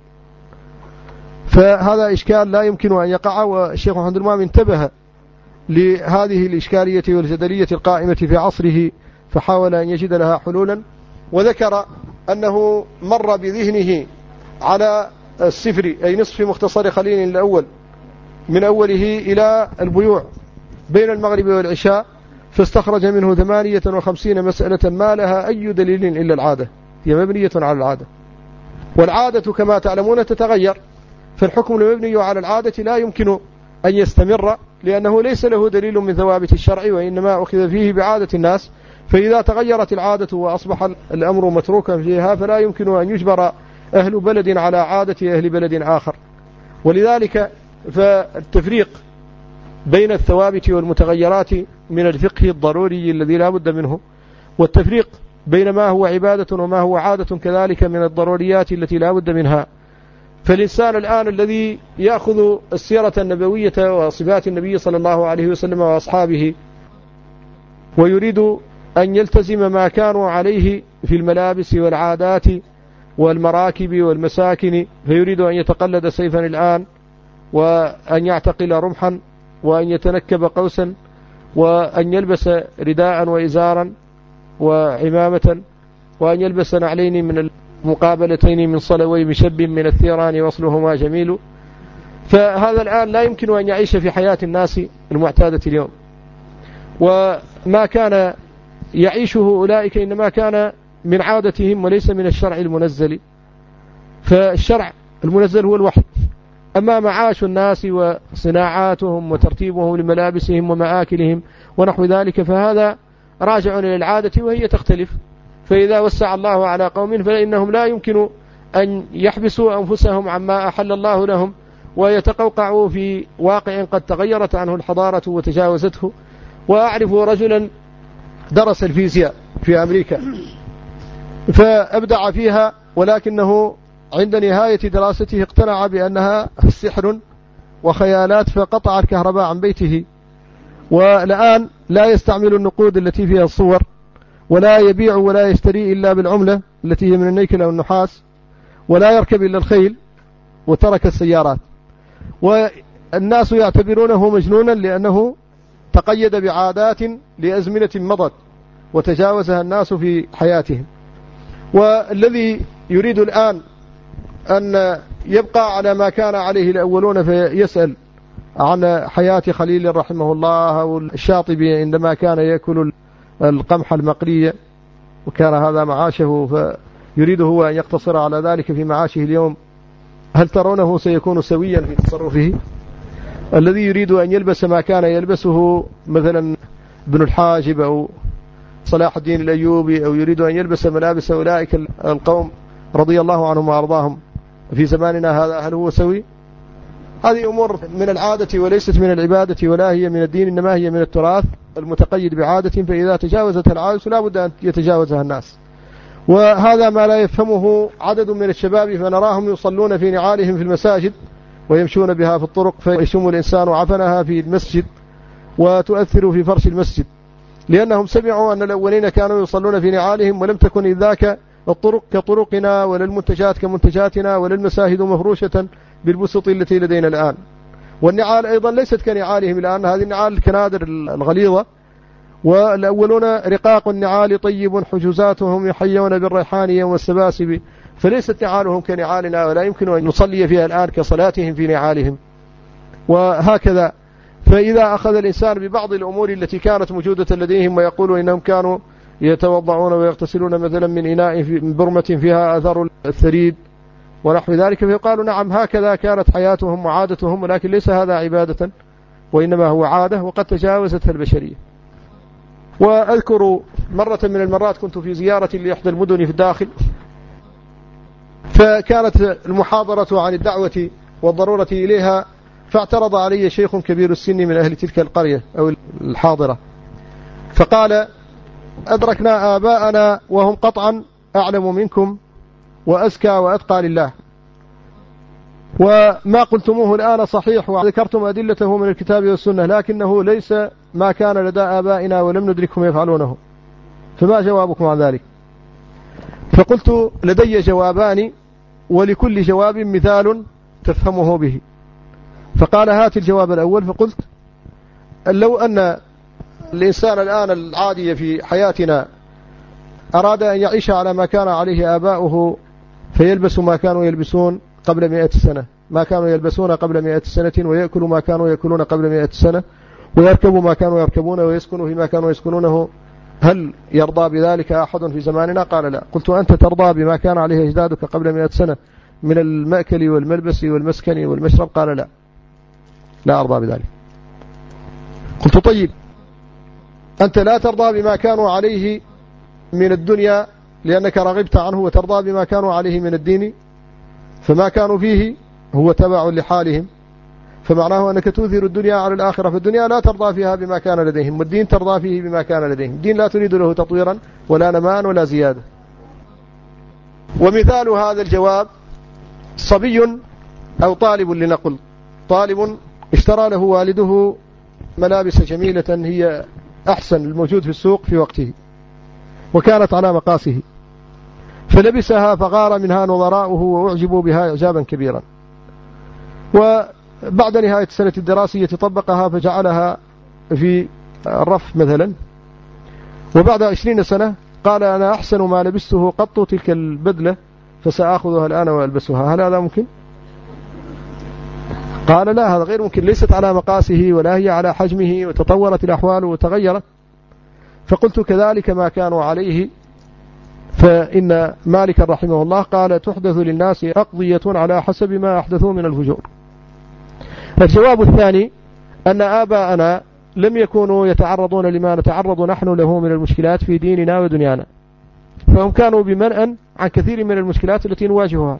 فهذا إشكال لا يمكن أن يقع، والشيخ محمد المامي انتبه لهذه الإشكالية والجدلية القائمة في عصره فحاول أن يجد لها حلولا. وذكر أنه مر بذهنه على السفر أي نصف مختصر خليل الأول من أوله إلى البيوع بين المغرب والعشاء، فاستخرج منه 58 مسألة ما لها أي دليل إلا العادة، هي مبنية على العادة، والعادة كما تعلمون تتغير، فالحكم المبني على العادة لا يمكن أن يستمر لأنه ليس له دليل من ثوابت الشرع، وإنما أخذ فيه بعادة الناس. فإذا تغيرت العادة وأصبح الأمر متروكا فيها فلا يمكن أن يجبر أهل بلد على عادة أهل بلد آخر. ولذلك فالتفريق بين الثوابت والمتغيرات من الفقه الضروري الذي لا بد منه، والتفريق بين ما هو عبادة وما هو عادة كذلك من الضروريات التي لا بد منها. فالإنسان الآن الذي يأخذ السيرة النبوية وصفات النبي صلى الله عليه وسلم وأصحابه ويريد أن يلتزم ما كانوا عليه في الملابس والعادات والمراكب والمساكن، فيريد أن يتقلد سيفا الآن، وأن يعتقل رمحا، وأن يتنكب قوسا، وأن يلبس رداء وإزارا وعمامة، وأن يلبس نعلين من المقابلتين من صلوي مشب من الثيران وصلهما جميل. فهذا الآن لا يمكن أن يعيش في حياة الناس المعتادة اليوم، وما كان يعيشه أولئك إنما كان من عادتهم وليس من الشرع المنزل، فالشرع المنزل هو الوحي. أما معاش الناس وصناعاتهم وترتيبهم لملابسهم ومآكلهم ونحو ذلك فهذا راجع إلى العادة وهي تختلف. فإذا وسع الله على قوم فإنهم لا يمكن أن يحبسوا أنفسهم عما أحل الله لهم ويتقوقعوا في واقع قد تغيرت عنه الحضارة وتجاوزته. وأعرف رجلا درس الفيزياء في أمريكا فأبدع فيها، ولكنه عند نهاية دراسته اقتنع بأنها سحر وخيالات فقطع الكهرباء عن بيته، والآن لا يستعمل النقود التي فيها الصور، ولا يبيع ولا يشتري إلا بالعملة التي هي من النيكل أو النحاس، ولا يركب إلا الخيل، وترك السيارات. والناس يعتبرونه مجنونا لأنه تقيد بعادات لأزمنة مضت وتجاوزها الناس في حياتهم. والذي يريد الآن أن يبقى على ما كان عليه الأولون فيسأل عن حياة خليل رحمه الله أو الشاطبي عندما كان يأكل القمح المقلية وكان هذا معاشه، فيريد هو أن يقتصر على ذلك في معاشه اليوم. هل ترونه سيكون سويا في تصرفه؟ الذي يريد أن يلبس ما كان يلبسه مثلا ابن الحاجب أو صلاح الدين الأيوبي، أو يريد أن يلبس ملابس أولئك القوم رضي الله عنهم وأرضاهم في زماننا هذا، هل هو سوي؟ هذه أمور من العادة وليست من العبادة ولا هي من الدين، إنما هي من التراث المتقيد بعادة، فإذا تجاوزت العادة لا بد أن يتجاوزها الناس. وهذا ما لا يفهمه عدد من الشباب، فنراهم يصلون في نعالهم في المساجد ويمشون بها في الطرق، فيشم الإنسان عفنها في المسجد وتؤثر في فرش المسجد، لأنهم سمعوا أن الأولين كانوا يصلون في نعالهم، ولم تكن إذ ذاك الطرق كطرقنا ولا المنتجات كمنتجاتنا ولا المساجد مفروشة بالبسط التي لدينا الآن. والنعال أيضا ليست كنعالهم الآن، هذه النعال الكنادر الغليظة، والأولون رقاق النعال طيب حجوزاتهم يحيون بالريحان يوم السباسب، فليست نعالهم كنعالنا ولا يمكن أن نصلي فيها الآن كصلاتهم في نعالهم. وهكذا فإذا أخذ الإنسان ببعض الأمور التي كانت موجودة لديهم ويقولوا إنهم كانوا يتوضعون ويغتسلون مثلا من إناء من برمة فيها أثر الثريد ونحو ذلك، فيقال نعم هكذا كانت حياتهم وعادتهم، ولكن ليس هذا عبادة وإنما هو عادة وقد تجاوزتها البشرية. وأذكر مرة من المرات كنت في زيارة لإحدى المدن في الداخل، فكانت المحاضرة عن الدعوة والضرورة إليها، فاعترض علي شيخ كبير السن من أهل تلك القرية أو الحاضرة، فقال أدركنا آباءنا وهم قطعا أعلم منكم وأزكى وأتقى لله، وما قلتموه الآن صحيح وذكرتم أدلته من الكتاب والسنة، لكنه ليس ما كان لدى آبائنا ولم ندركهم يفعلونه، فما جوابكم عن ذلك؟ فقلت لدي جوابان ولكل جواب مثال تفهمه به. فقال هات الجواب الأول. فقلت لو أن الإنسان الآن العادي في حياتنا أراد أن يعيش على ما كان عليه آباؤه فيلبس ما كانوا يلبسون قبل 100 سنة، ما كانوا يلبسون قبل 100 سنة، ويأكل ما كانوا يأكلون قبل 100 سنة، ويركب ما كانوا يركبون، ويسكن فيما كانوا يسكنونه، هل يرضى بذلك أحد في زماننا؟ قال لا. قلت أنت ترضى بما كان عليه أجدادك قبل 100 سنة من المأكل والملبس والمسكن والمشرب؟ قال لا، لا أرضى بذلك. قلت طيب أنت لا ترضى بما كانوا عليه من الدنيا لأنك رغبت عنه، وترضى بما كانوا عليه من الدين، فما كانوا فيه هو تبع لحالهم، فمعناه أنك تؤثر الدنيا على الآخرة، فالدنيا لا ترضى فيها بما كان لديهم، والدين ترضى فيه بما كان لديهم. الدين لا تريد له تطويرا ولا نماء ولا زيادة. ومثال هذا الجواب صبي أو طالب، لنقل طالب اشترى له والده ملابس جميلة هي أحسن الموجود في السوق في وقته، وكانت على مقاسه، فلبسها فغار منها نظراؤه وأعجبوا بها إعجابا كبيرا. وبعد نهاية السنة الدراسية طبقها فجعلها في الرف مثلا، وبعد 20 سنة قال أنا أحسن ما لبسته قط تلك البدلة فسأخذها الآن وألبسها، هل هذا ممكن؟ قال لا، هذا غير ممكن، ليست على مقاسه ولا هي على حجمه، وتطورت الأحوال وتغيرت. فقلت كذلك ما كانوا عليه. فإن مالك رحمه الله قال تحدث للناس أقضية على حسب ما أحدثوا من الفجور. الجواب الثاني أن آباءنا لم يكونوا يتعرضون لما نتعرض نحن له من المشكلات في ديننا ودنيانا، فهم كانوا بمنأ عن كثير من المشكلات التي نواجهها.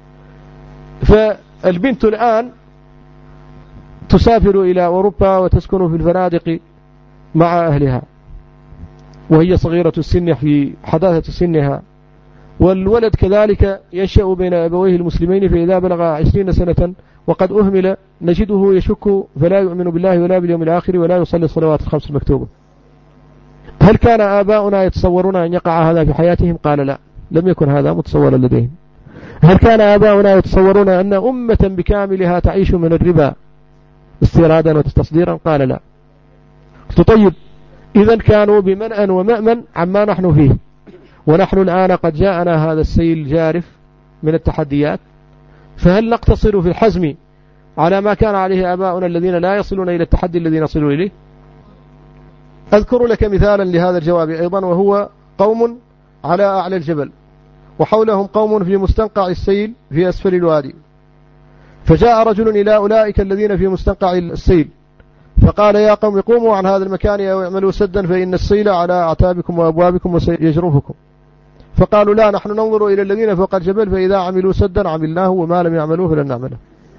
فالبنت الآن تسافر إلى أوروبا وتسكن في الفنادق مع أهلها وهي صغيرة السن في حداثة سنها، والولد كذلك ينشأ بين أبويه المسلمين، فإذا بلغ 20 سنة وقد أهمل نجده يشك فلا يؤمن بالله ولا باليوم الآخر ولا يصلي الصلوات الخمس المكتوبة. هل كان آباؤنا يتصورون أن يقع هذا في حياتهم؟ قال لا، لم يكن هذا متصورا لديهم. هل كان آباؤنا يتصورون أن أمة بكاملها تعيش من الربا استيرادا وتصديرا؟ قال لا. طيب، إذن كانوا بمنأ ومأمن عما نحن فيه، ونحن الآن قد جاءنا هذا السيل الجارف من التحديات، فهل نقتصر في الحزم على ما كان عليه آباؤنا الذين لا يصلون إلى التحدي الذي نصل إليه؟ أذكر لك مثالا لهذا الجواب أيضا، وهو قوم على أعلى الجبل وحولهم قوم في مستنقع السيل في أسفل الوادي، فجاء رجل إلى أولئك الذين في مستنقع السيل فقال يا قوم قوموا عن هذا المكان أو اعملوا سدا فإن السيل على أعتابكم وأبوابكم وسيجرفكم. فقالوا لا، نحن ننظر إلى الذين فوق الجبل فإذا عملوا سدا عملناه وما لم يعملوه فلن نعمله.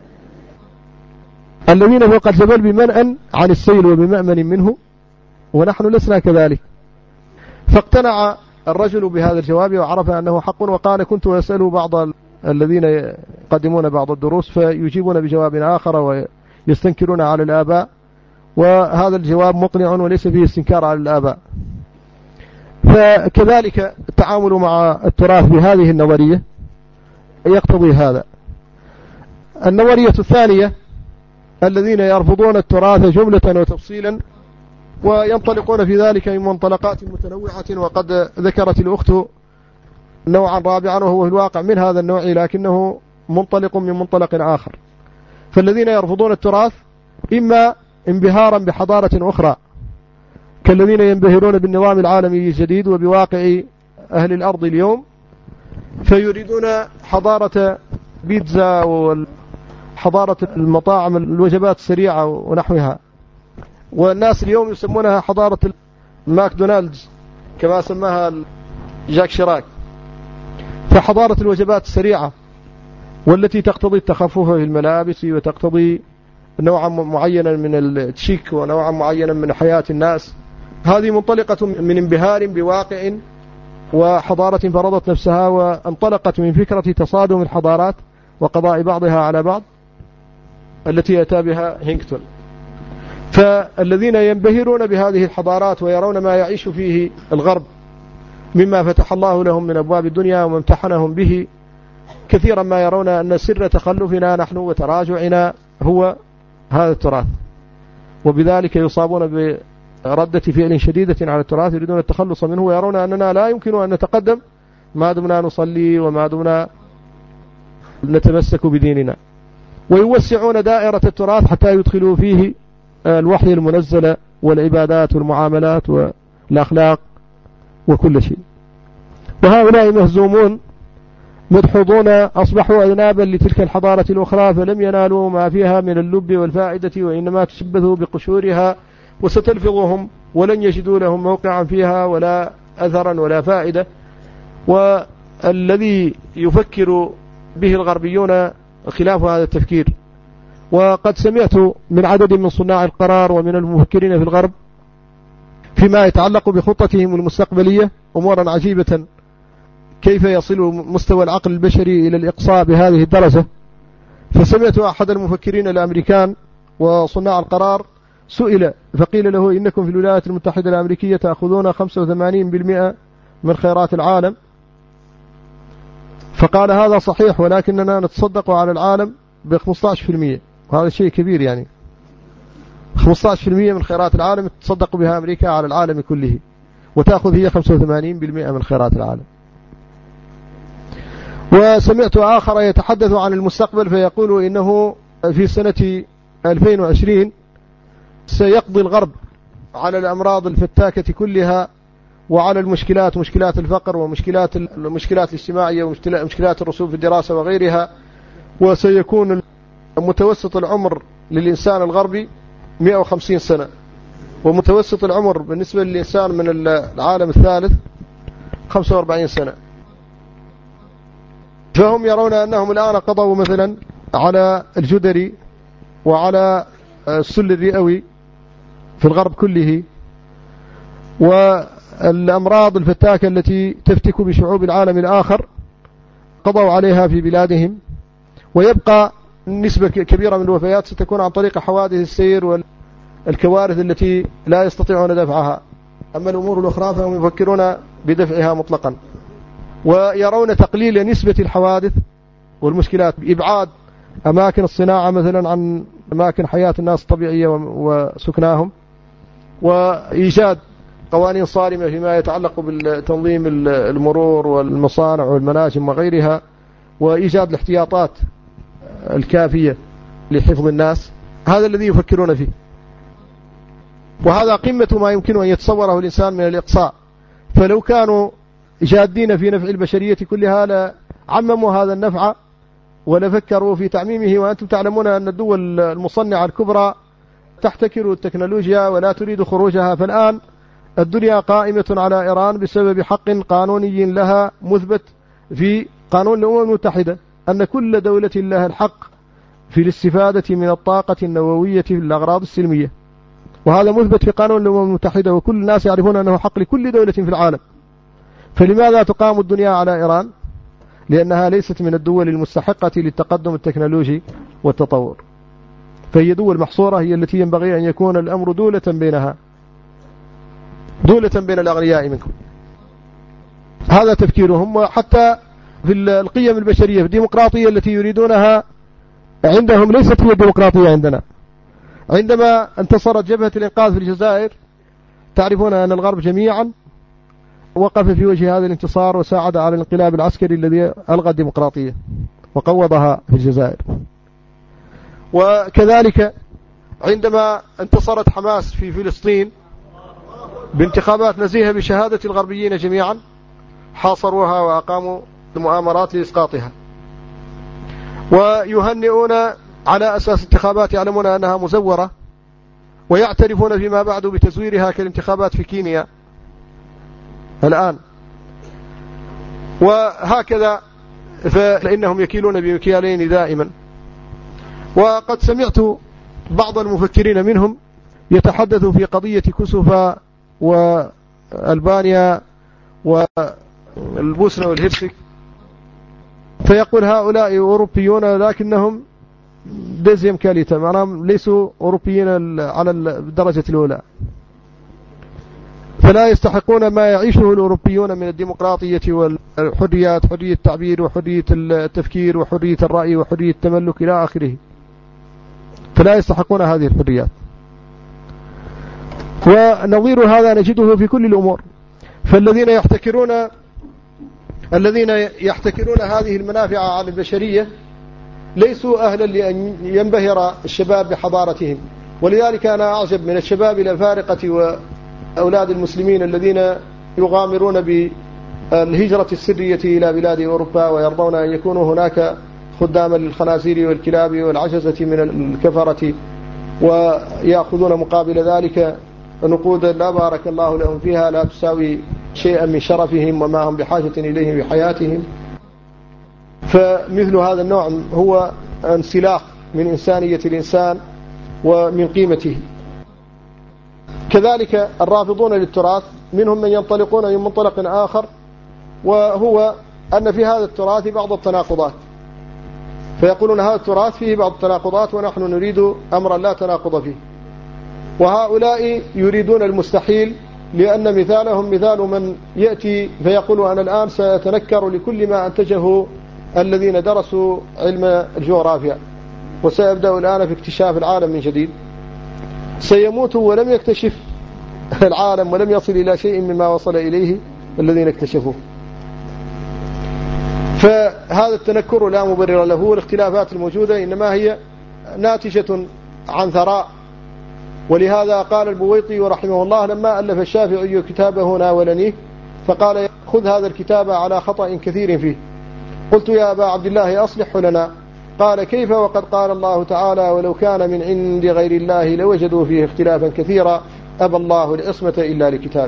الذين فوق الجبل بمنأ عن السيل وبمأمن منه، ونحن لسنا كذلك. فاقتنع الرجل بهذا الجواب وعرف أنه حق، وقال كنت أسأل بعض الذين يقدمون بعض الدروس فيجيبون بجواب آخر ويستنكرون على الآباء، وهذا الجواب مقنع وليس فيه استنكار على الآباء. فكذلك التعامل مع التراث بهذه النظرية يقتضي هذا. النظرية الثانية الذين يرفضون التراث جملة وتفصيلا وينطلقون في ذلك من منطلقات متنوعة، وقد ذكرت الأخت نوعا رابعا وهو في الواقع من هذا النوع لكنه منطلق من منطلق آخر. فالذين يرفضون التراث إما انبهارا بحضارة أخرى كالذين ينبهرون بالنظام العالمي الجديد وبواقع أهل الأرض اليوم، فيريدون حضارة بيتزا وحضارة المطاعم الوجبات السريعة ونحوها، والناس اليوم يسمونها حضارة ماكدونالدز كما سماها جاك شيراك. فحضارة الوجبات السريعة والتي تقتضي التخفف في الملابس وتقتضي نوعا معينا من التشيك ونوعا معينا من حياة الناس، هذه منطلقة من انبهار بواقع وحضارة فرضت نفسها وانطلقت من فكرة تصادم الحضارات وقضاء بعضها على بعض التي أتى بها هينغتون. فالذين ينبهرون بهذه الحضارات ويرون ما يعيش فيه الغرب مما فتح الله لهم من أبواب الدنيا وما امتحنهم به، كثيرا ما يرون أن سر تخلفنا نحن وتراجعنا هو هذا التراث، وبذلك يصابون بردة فعل شديدة على التراث، يريدون التخلص منه ويرون أننا لا يمكن أن نتقدم ما دمنا نصلي وما دمنا نتمسك بديننا، ويوسعون دائرة التراث حتى يدخلوا فيه الوحي المنزل والعبادات والمعاملات والأخلاق وكل شيء. وهؤلاء مهزومون مدحوظون أصبحوا أذنابا لتلك الحضارة الأخرى، فلم ينالوا ما فيها من اللب والفائدة، وإنما تشبثوا بقشورها وستلفظهم ولن يجدوا لهم موقعا فيها ولا أثرا ولا فائدة. والذي يفكر به الغربيون خلاف هذا التفكير. وقد سمعت من عدد من صناع القرار ومن المفكرين في الغرب فيما يتعلق بخطتهم المستقبلية أمورا عجيبة، كيف يصل مستوى العقل البشري إلى الإقصاء بهذه الدرجة. فسمعت أحد المفكرين الأمريكان وصناع القرار سئل فقيل له إنكم في الولايات المتحدة الأمريكية تأخذون 85% من خيرات العالم، فقال هذا صحيح ولكننا نتصدق على العالم ب15%، وهذا شيء كبير يعني 15% من خيرات العالم تصدق بها أمريكا على العالم كله، وتأخذ هي 85% من خيرات العالم. وسمعت آخر يتحدث عن المستقبل فيقول إنه في سنة 2020 سيقضي الغرب على الأمراض الفتاكة كلها وعلى المشكلات، مشكلات الفقر ومشكلات الاجتماعية ومشكلات الرسوب في الدراسة وغيرها، وسيكون متوسط العمر للإنسان الغربي 150 سنة، ومتوسط العمر بالنسبة للإنسان من العالم الثالث 45 سنة. فهم يرون أنهم الآن قضوا مثلا على الجدري وعلى السل الرئوي في الغرب كله، والأمراض الفتاكة التي تفتك بشعوب العالم الآخر قضوا عليها في بلادهم، ويبقى نسبة كبيرة من الوفيات ستكون عن طريق حوادث السير والكوارث التي لا يستطيعون دفعها. أما الأمور الأخرى فهم يفكرون بدفعها مطلقا، ويرون تقليل نسبة الحوادث والمشكلات بإبعاد أماكن الصناعة مثلا عن أماكن حياة الناس الطبيعية وسكناهم، وإيجاد قوانين صارمة فيما يتعلق بالتنظيم المرور والمصانع والمناجم وغيرها، وإيجاد الاحتياطات الكافية لحفظ الناس. هذا الذي يفكرون فيه، وهذا قمة ما يمكن أن يتصوره الإنسان من الإقصاء. فلو كانوا جادين في نفع البشرية كلها لعمموا هذا النفع ولفكروا في تعميمه. وأنتم تعلمون أن الدول المصنعة الكبرى تحتكر التكنولوجيا ولا تريد خروجها، فالآن الدنيا قائمة على إيران بسبب حق قانوني لها مثبت في قانون الأمم المتحدة، أن كل دولة لها الحق في الاستفادة من الطاقة النووية للأغراض السلمية، وهذا مثبت في قانون الأمم المتحدة، وكل الناس يعرفون أنه حق لكل دولة في العالم. فلماذا تقام الدنيا على إيران؟ لأنها ليست من الدول المستحقة للتقدم التكنولوجي والتطور، فهي دول محصورة، هي التي ينبغي أن يكون الأمر دولة بينها، دولة بين الأغنياء منكم. هذا تفكيرهم. وحتى في القيم البشرية، في الديمقراطية التي يريدونها عندهم ليست هي الديمقراطية عندنا. عندما انتصرت جبهة الإنقاذ في الجزائر، تعرفون أن الغرب جميعا وقف في وجه هذا الانتصار وساعد على الانقلاب العسكري الذي ألغى الديمقراطية وقوضها في الجزائر. وكذلك عندما انتصرت حماس في فلسطين بانتخابات نزيهة بشهادة الغربيين جميعا، حاصروها وأقاموا المؤامرات لإسقاطها، ويهنئون على أساس انتخابات يعلمون أنها مزورة، ويعترفون فيما بعد بتزويرها كالانتخابات في كينيا الآن. وهكذا فإنهم يكيلون بمكيالين دائما. وقد سمعت بعض المفكرين منهم يتحدث في قضية كوسوفا وألبانيا والبوسنة والهرسك، فيقول هؤلاء أوروبيون لكنهم دزيم كاليتا، معناهم ليسوا أوروبيين على الدرجة الأولى، فلا يستحقون ما يعيشه الأوروبيون من الديمقراطية والحريات، حرية التعبير وحرية التفكير وحرية الرأي وحرية التملك إلى آخره، فلا يستحقون هذه الحريات. ونظير هذا نجده في كل الأمور. فالذين يحتكرون هذه المنافع على البشرية ليسوا أهلا لأن ينبهر الشباب بحضارتهم. ولذلك أنا أعجب من الشباب الأفارقة وأولاد المسلمين الذين يغامرون بالهجرة السرية إلى بلاد أوروبا، ويرضون أن يكونوا هناك خداما للخنازير والكلاب والعجزة من الكفرة، ويأخذون مقابل ذلك نقودا لا بارك الله لهم فيها، لا تساوي شيئا من شرفهم وما هم بحاجة إليه بحياتهم. فمثل هذا النوع هو انسلاخ من إنسانية الإنسان ومن قيمته. كذلك الرافضون للتراث منهم من ينطلقون من منطلق آخر، وهو أن في هذا التراث بعض التناقضات، فيقولون هذا التراث فيه بعض التناقضات ونحن نريد أمرا لا تناقض فيه. وهؤلاء يريدون المستحيل لأن مثالهم مثال من يأتي فيقول أنا الآن سأتنكر لكل ما أنتجه الذين درسوا علم الجغرافيا، وسيبدأ الآن في اكتشاف العالم من جديد. سيموت ولم يكتشف العالم ولم يصل إلى شيء مما وصل إليه الذين اكتشفوه. فهذا التنكر لا مبرر له، والاختلافات الموجودة إنما هي ناتجة عن ثراء. ولهذا قال البويطي رحمه الله لما ألف الشافعي كتابه ناولنيه فقال خذ هذا الكتاب على خطأ كثير فيه. قلت يا أبا عبد الله أصلح لنا. قال كيف وقد قال الله تعالى ولو كان من عند غير الله لوجدوا فيه اختلافا كثيرا أبى الله العصمة إلا لكتابه.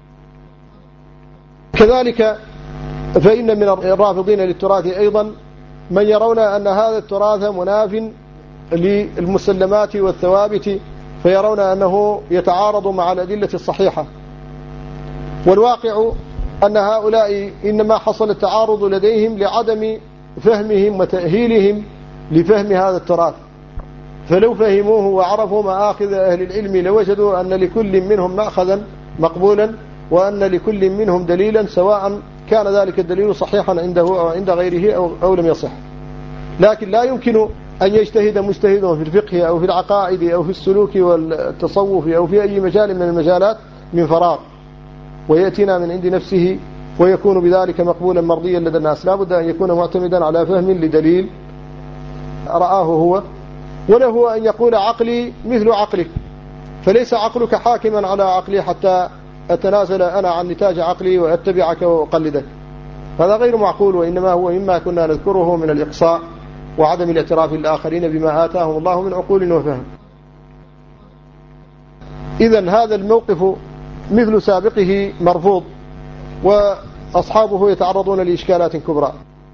كذلك فإن من الرافضين للتراث أيضا من يرون أن هذا التراث مناف للمسلمات والثوابت، فيرون أنه يتعارض مع الأدلة الصحيحة. والواقع أن هؤلاء إنما حصل التعارض لديهم لعدم فهمهم وتأهيلهم لفهم هذا التراث. فلو فهموه وعرفوا مآخذ أهل العلم لوجدوا أن لكل منهم مأخذا مقبولا وأن لكل منهم دليلا، سواء كان ذلك الدليل صحيحا عنده أو عند غيره أو لم يصح. لكن لا يمكن أن يجتهد مجتهد في الفقه أو في العقائد أو في السلوك والتصوف أو في أي مجال من المجالات من فراغ ويأتينا من عند نفسه ويكون بذلك مقبولا مرضيا لدى الناس. لا بد أن يكون معتمدا على فهم لدليل رآه هو، وله أن يقول عقلي مثل عقلك، فليس عقلك حاكما على عقلي حتى أتنازل أنا عن نتاج عقلي وأتبعك وأقلدك. هذا غير معقول، وإنما هو مما كنا نذكره من الإقصاء وعدم الاعتراف للآخرين بما آتاهم الله من عقول وفهم. إذن هذا الموقف مثل سابقه مرفوض، وأصحابه يتعرضون لإشكالات كبرى.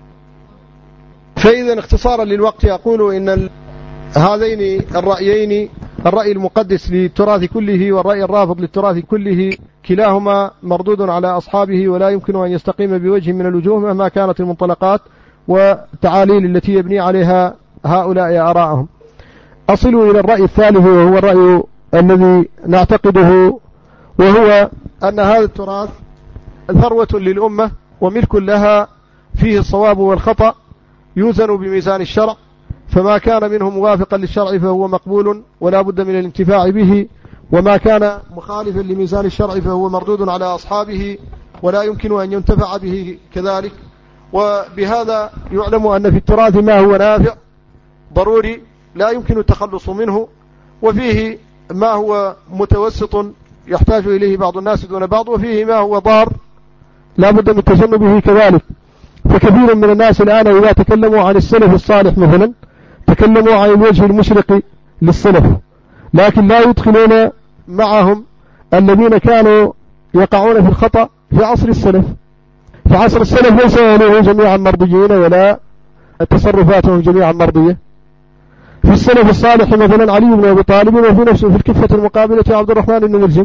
فإذا اختصارا للوقت أقول إن هذين الرأيين، الرأي المقدس للتراث كله والرأي الرافض للتراث كله، كلاهما مردود على أصحابه ولا يمكن أن يستقيم بوجه من الوجوه مهما كانت المنطلقات والتعاليل التي يبني عليها هؤلاء آراءهم. أصلوا إلى الرأي الثالث وهو الرأي الذي نعتقده، وهو أن هذا التراث ثروة للأمة وملك لها فيه الصواب والخطأ يوزن بميزان الشرع، فما كان منه موافقا للشرع فهو مقبول ولا بد من الانتفاع به، وما كان مخالفا لميزان الشرع فهو مردود على أصحابه ولا يمكن أن ينتفع به كذلك. وبهذا يعلم أن في التراث ما هو نافع ضروري لا يمكن التخلص منه، وفيه ما هو متوسط يحتاج إليه بعض الناس دون بعض، وفيه ما هو ضار لا بد من تجنبه كذلك. فكثير من الناس الآن إذا تكلموا عن السلف الصالح مثلا تكلموا عن الوجه المشرق للسلف، لكن لا يدخلون معهم الذين كانوا يقعون في الخطأ في عصر السلف. في عصر السلف ليس أهلهم جميعا مرضيين ولا تصرفاتهم جميعا مرضية. في السلف الصالح مثلا علي بن أبي طالب، وفي نفسه في الكفة المقابلة عبد الرحمن بن ملجم،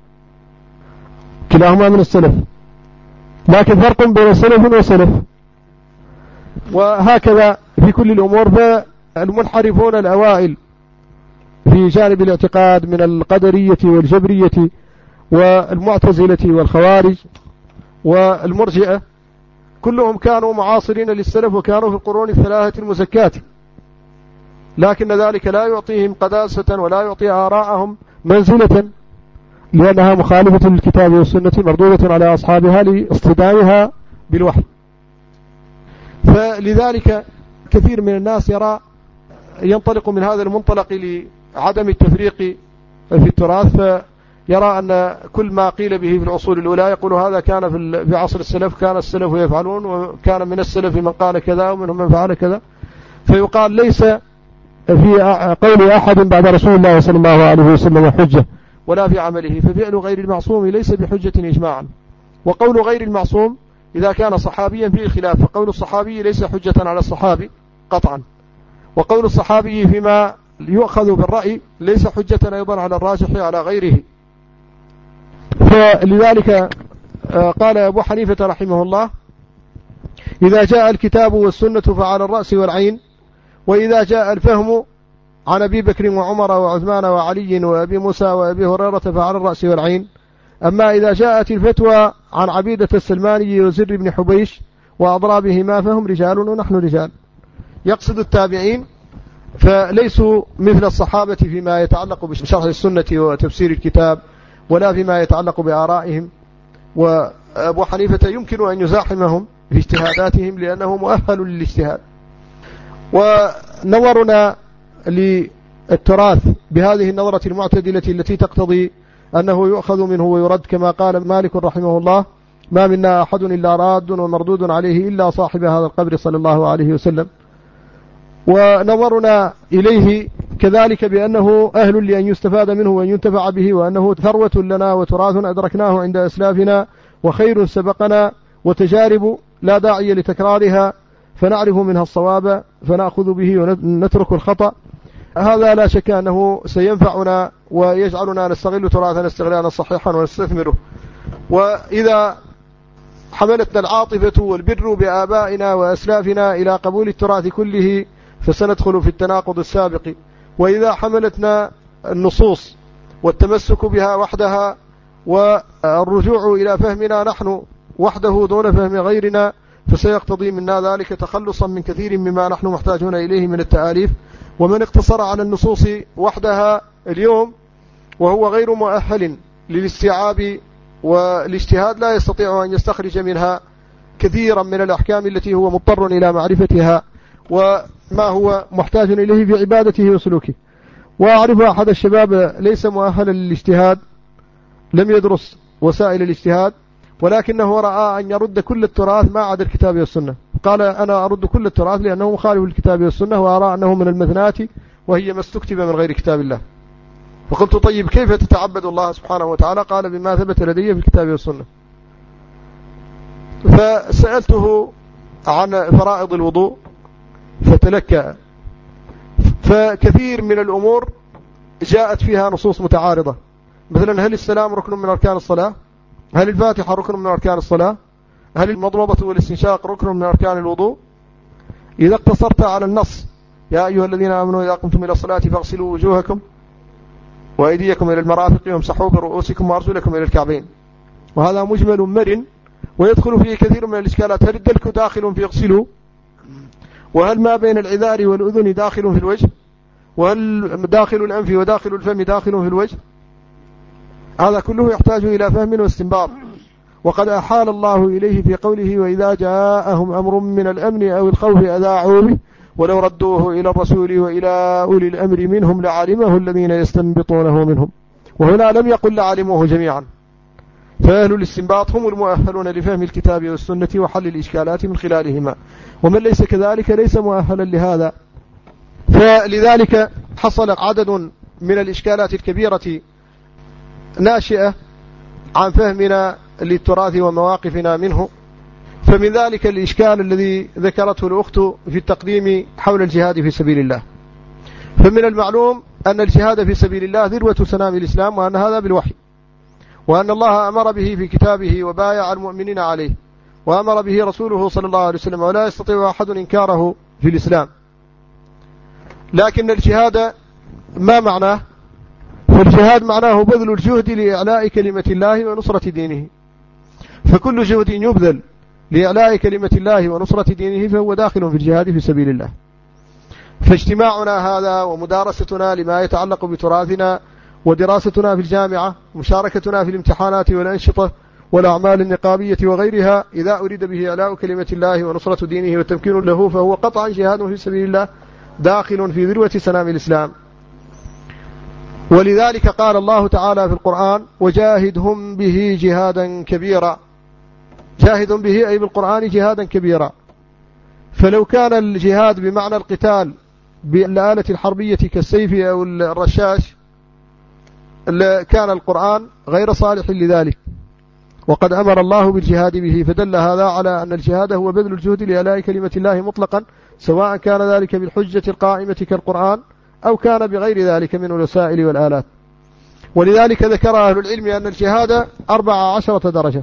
كلاهما من السلف، لكن فرق بين سلف وسلف. وهكذا في كل الأمور. فالمنحرفون الأوائل في جانب الاعتقاد من القدرية والجبرية والمعتزلة والخوارج والمرجئة كلهم كانوا معاصرين للسلف وكانوا في القرون الثلاثة المزكاة، لكن ذلك لا يعطيهم قداسة ولا يعطي آراءهم منزلة، لأنها مخالفة للكتاب والسنة مردودة على أصحابها لاصطدامها بالوحي. فلذلك كثير من الناس ينطلق من هذا المنطلق لعدم التفريق في التراث، فيرى أن كل ما قيل به في العصور الأولى يقول هذا كان في عصر السلف، كان السلف يفعلون، وكان من السلف من قال كذا ومنهم من فعل كذا، فيقال ليس في قول أحد بعد رسول الله صلى الله عليه وسلم حجة ولا في عمله، ففعل غير المعصوم ليس بحجة إجماعا. وقول غير المعصوم إذا كان صحابيا فيه خلاف، فقول الصحابي ليس حجة على الصحابي قطعا، وقول الصحابي فيما يؤخذ بالرأي ليس حجة أيضا على الراجح على غيره. فلذلك قال أبو حنيفة رحمه الله إذا جاء الكتاب والسنة فعلى الرأس والعين، وإذا جاء الفهم عن أبي بكر وعمر وعثمان وعلي وأبي موسى وأبي هريرة فعلى الرأس والعين. أما إذا جاءت الفتوى عن عبيدة السلماني وزر بن حبيش وأضرابهما فهم رجال ونحن رجال. يقصد التابعين فليسوا مثل الصحابة فيما يتعلق بشرح السنة وتفسير الكتاب، ولا فيما يتعلق بآرائهم. وأبو حنيفة يمكن أن يزاحمهم في اجتهاداتهم لأنه مؤهل للاجتهاد. ونظرنا للتراث بهذه النظرة المعتدلة التي تقتضي أنه يؤخذ منه ويرد، كما قال مالك رحمه الله: ما منا أحد إلا راد ومردود عليه إلا صاحب هذا القبر صلى الله عليه وسلم. ونظرنا إليه كذلك بأنه أهل لأن يستفاد منه وأن ينتفع به، وأنه ثروة لنا وتراث أدركناه عند أسلافنا وخير سبقنا وتجارب لا داعي لتكرارها، فنعرف منها الصواب فنأخذ به ونترك الخطأ. هذا لا شك أنه سينفعنا ويجعلنا نستغل تراثنا استغلالا صحيحا ونستثمره. وإذا حملتنا العاطفة والبر بآبائنا وأسلافنا إلى قبول التراث كله فسندخل في التناقض السابق. وإذا حملتنا النصوص والتمسك بها وحدها والرجوع إلى فهمنا نحن وحده دون فهم غيرنا فسيقتضي منا ذلك تخلصا من كثير مما نحن محتاجون إليه من التآليف. ومن اقتصر على النصوص وحدها اليوم وهو غير مؤهل للاستيعاب والاجتهاد لا يستطيع أن يستخرج منها كثيرا من الأحكام التي هو مضطر إلى معرفتها وما هو محتاج إليه في عبادته وسلوكه. وأعرف أحد الشباب ليس مؤهلا للاجتهاد، لم يدرس وسائل الاجتهاد، ولكنه رأى أن يرد كل التراث ما عدا الكتاب والسنة. قال: أنا أرد كل التراث لأنه مخالف للكتاب والسنة وأرى أنه من المثنات وهي ما استكتب من غير كتاب الله. فقلت: طيب كيف تتعبد الله سبحانه وتعالى؟ قال: بما ثبت لدي في الكتاب والسنة. فسألته عن فرائض الوضوء فتلكأ. فكثير من الأمور جاءت فيها نصوص متعارضة، مثلا: هل السلام ركن من أركان الصلاة؟ هل الفاتحة ركن من أركان الصلاة؟ هل المضمضة والاستنشاق ركن من أركان الوضوء؟ إذا اقتصرت على النص: يا أيها الذين آمنوا إذا قمتم إلى الصلاة فاغسلوا وجوهكم وأيديكم إلى المرافق وامسحوا برؤوسكم وأرجلكم إلى الكعبين، وهذا مجمل مرن ويدخل فيه كثير من الإشكالات. هل الدلك داخل في اغسلوا؟ وهل ما بين العذار والأذن داخل في الوجه؟ وهل داخل الأنف وداخل الفم داخل في الوجه؟ هذا كله يحتاج إلى فهم واستنباط. وقد أحال الله إليه في قوله: وإذا جاءهم أمر من الأمن أو الخوف أذاعوا به ولو ردوه إلى الرسول وإلى أولي الأمر منهم لعلمه الذين يستنبطونه منهم. وهنا لم يقل لعلموه جميعا. فأهل الاستنباط هم المؤهلون لفهم الكتاب والسنة وحل الإشكالات من خلالهما، ومن ليس كذلك ليس مؤهلا لهذا. فلذلك حصل عدد من الإشكالات الكبيرة ناشئة عن فهمنا للتراث ومواقفنا منه. فمن ذلك الإشكال الذي ذكرته الأخت في التقديم حول الجهاد في سبيل الله. فمن المعلوم أن الجهاد في سبيل الله ذروة سنام الإسلام، وأن هذا بالوحي، وأن الله أمر به في كتابه وبايع المؤمنين عليه، وأمر به رسوله صلى الله عليه وسلم، ولا يستطيع أحد إنكاره في الإسلام. لكن الجهاد ما معناه؟ فالجهاد معناه بذل الجهد لإعلاء كلمة الله ونصرة دينه. فكل جهد يبذل لإعلاء كلمة الله ونصرة دينه فهو داخل في الجهاد في سبيل الله. فاجتماعنا هذا ومدارستنا لما يتعلق بتراثنا ودراستنا في الجامعة ومشاركتنا في الامتحانات والأنشطة والأعمال النقابية وغيرها إذا أريد به إعلاء كلمة الله ونصرة دينه والتمكين له فهو قطعا جهاد في سبيل الله داخل في ذروة سنام الإسلام. ولذلك قال الله تعالى في القرآن: وجاهدهم به جهادا كبيرا. جاهد به أي بالقرآن جهادا كبيرا. فلو كان الجهاد بمعنى القتال بالآلة الحربية كالسيف أو الرشاش كان القرآن غير صالح لذلك، وقد أمر الله بالجهاد به. فدل هذا على أن الجهاد هو بذل الجهد لإعلاء كلمة الله مطلقا، سواء كان ذلك بالحجة القائمة كالقرآن أو كان بغير ذلك من الوسائل والآلات. ولذلك ذكر أهل العلم أن الجهاد 14 درجة،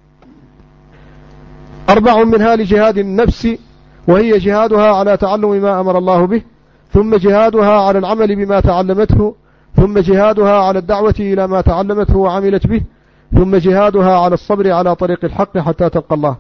4 منها لجهاد النفس وهي جهادها على تعلم ما أمر الله به، ثم جهادها على العمل بما تعلمته، ثم جهادها على الدعوة إلى ما تعلمته وعملت به، ثم جهادها على الصبر على طريق الحق حتى تلقى الله.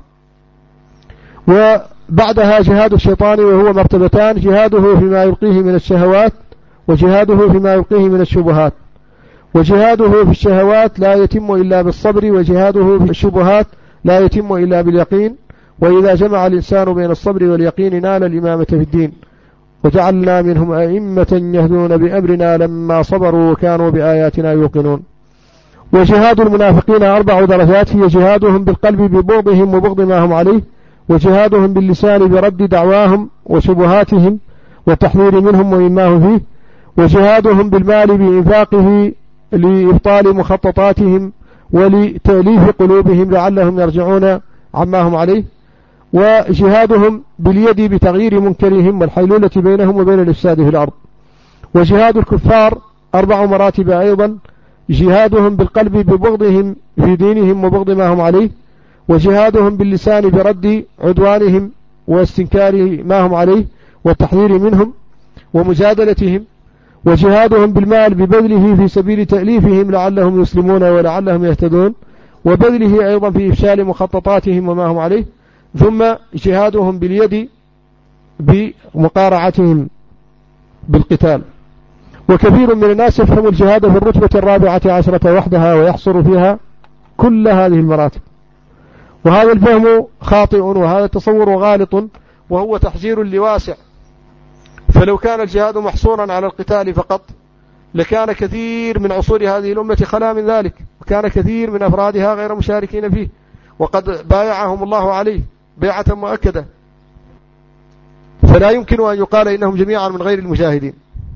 وبعدها جهاد الشيطان، وهو مرتبتان: جهاده فيما يلقيه من الشهوات، وجهاده فيما يلقيه من الشبهات. وجهاده في الشهوات لا يتم إلا بالصبر، وجهاده في الشبهات لا يتم إلا باليقين. وإذا جمع الإنسان بين الصبر واليقين نال الإمامة في الدين. وجعلنا منهم أئمة يهدون بأمرنا لما صبروا وكانوا بآياتنا يوقنون. وجهاد المنافقين 4 درجات: هي جهادهم بالقلب ببغضهم وبغض ما هم عليه، وجهادهم باللسان برد دعواهم وشبهاتهم والتحذير منهم ومما هم فيه، وجهادهم بالمال بإنفاقه لإبطال مخططاتهم ولتأليف قلوبهم لعلهم يرجعون عما هم عليه، وجهادهم باليد بتغيير منكرهم والحيلولة بينهم وبين الإفساد في الأرض. وجهاد الكفار 4 مراتب أيضا: جهادهم بالقلب ببغضهم في دينهم وبغض ما هم عليه، وجهادهم باللسان برد عدوانهم واستنكار ما هم عليه والتحذير منهم ومجادلتهم، وجهادهم بالمال ببذله في سبيل تأليفهم لعلهم يسلمون ولعلهم يهتدون، وبذله أيضا في إفشال مخططاتهم وما هم عليه. ثم جهادهم باليد بمقارعتهم بالقتال. وكثير من الناس يفهم الجهاد في الرتبة 14 وحدها ويحصر فيها كل هذه المراتب، وهذا الفهم خاطئ، وهذا التصور غالط، وهو تحجير لواسع. فلو كان الجهاد محصورا على القتال فقط لكان كثير من عصور هذه الأمة خلا من ذلك، وكان كثير من أفرادها غير مشاركين فيه، وقد بايعهم الله عليه بيعة مؤكدة. فلا يمكن أن يقال إنهم جميعا من غير المجاهدين.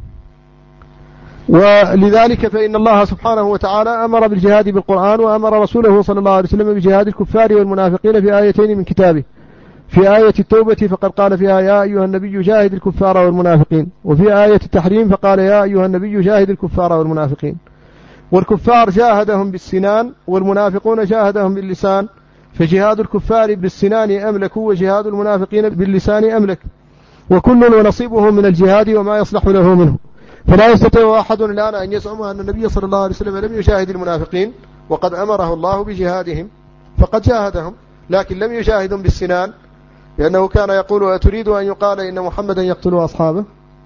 ولذلك فإن الله سبحانه وتعالى أمر بالجهاد بالقرآن، وأمر رسوله صلى الله عليه وسلم بجهاد الكفار والمنافقين في آيتين من كتابه. في آية التوبة فقد قال فيها: يا أيها النبي جاهد الكفار والمنافقين. وفي آية التحريم فقال: يا أيها النبي جاهد الكفار والمنافقين. والكفار جاهدهم بالسنان، والمنافقون جاهدهم باللسان. فجهاد الكفار بالسنان أملك، وجهاد المنافقين باللسان أملك، وكل ونصيبه من الجهاد وما يصلح له منه. فلا يستطيع أحد الآن أن يزعم أن النبي صلى الله عليه وسلم لم يجاهد المنافقين وقد أمره الله بجهادهم، فقد جاهدهم، لكن لم يجاهدهم بالسنان، لأنه كان يقول: أتريد أن يقال إن محمدا يقتل أصحابه؟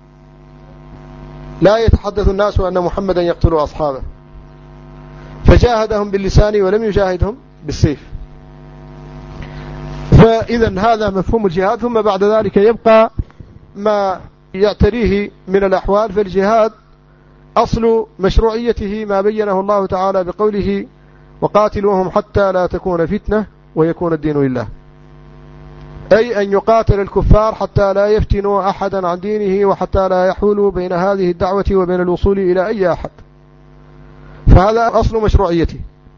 لا يتحدث الناس أن محمدا يقتل أصحابه. فجاهدهم باللسان ولم يجاهدهم بالسيف. فإذا هذا مفهوم الجهاد. ثم بعد ذلك يبقى ما يعتريه من الأحوال. فالجهاد أصل مشروعيته ما بينه الله تعالى بقوله: وقاتلوهم حتى لا تكون فتنة ويكون الدين لله، أي أن يقاتل الكفار حتى لا يفتنوا أحدا عن دينه، وحتى لا يحولوا بين هذه الدعوة وبين الوصول إلى أي أحد. فهذا أصل مشروعيته.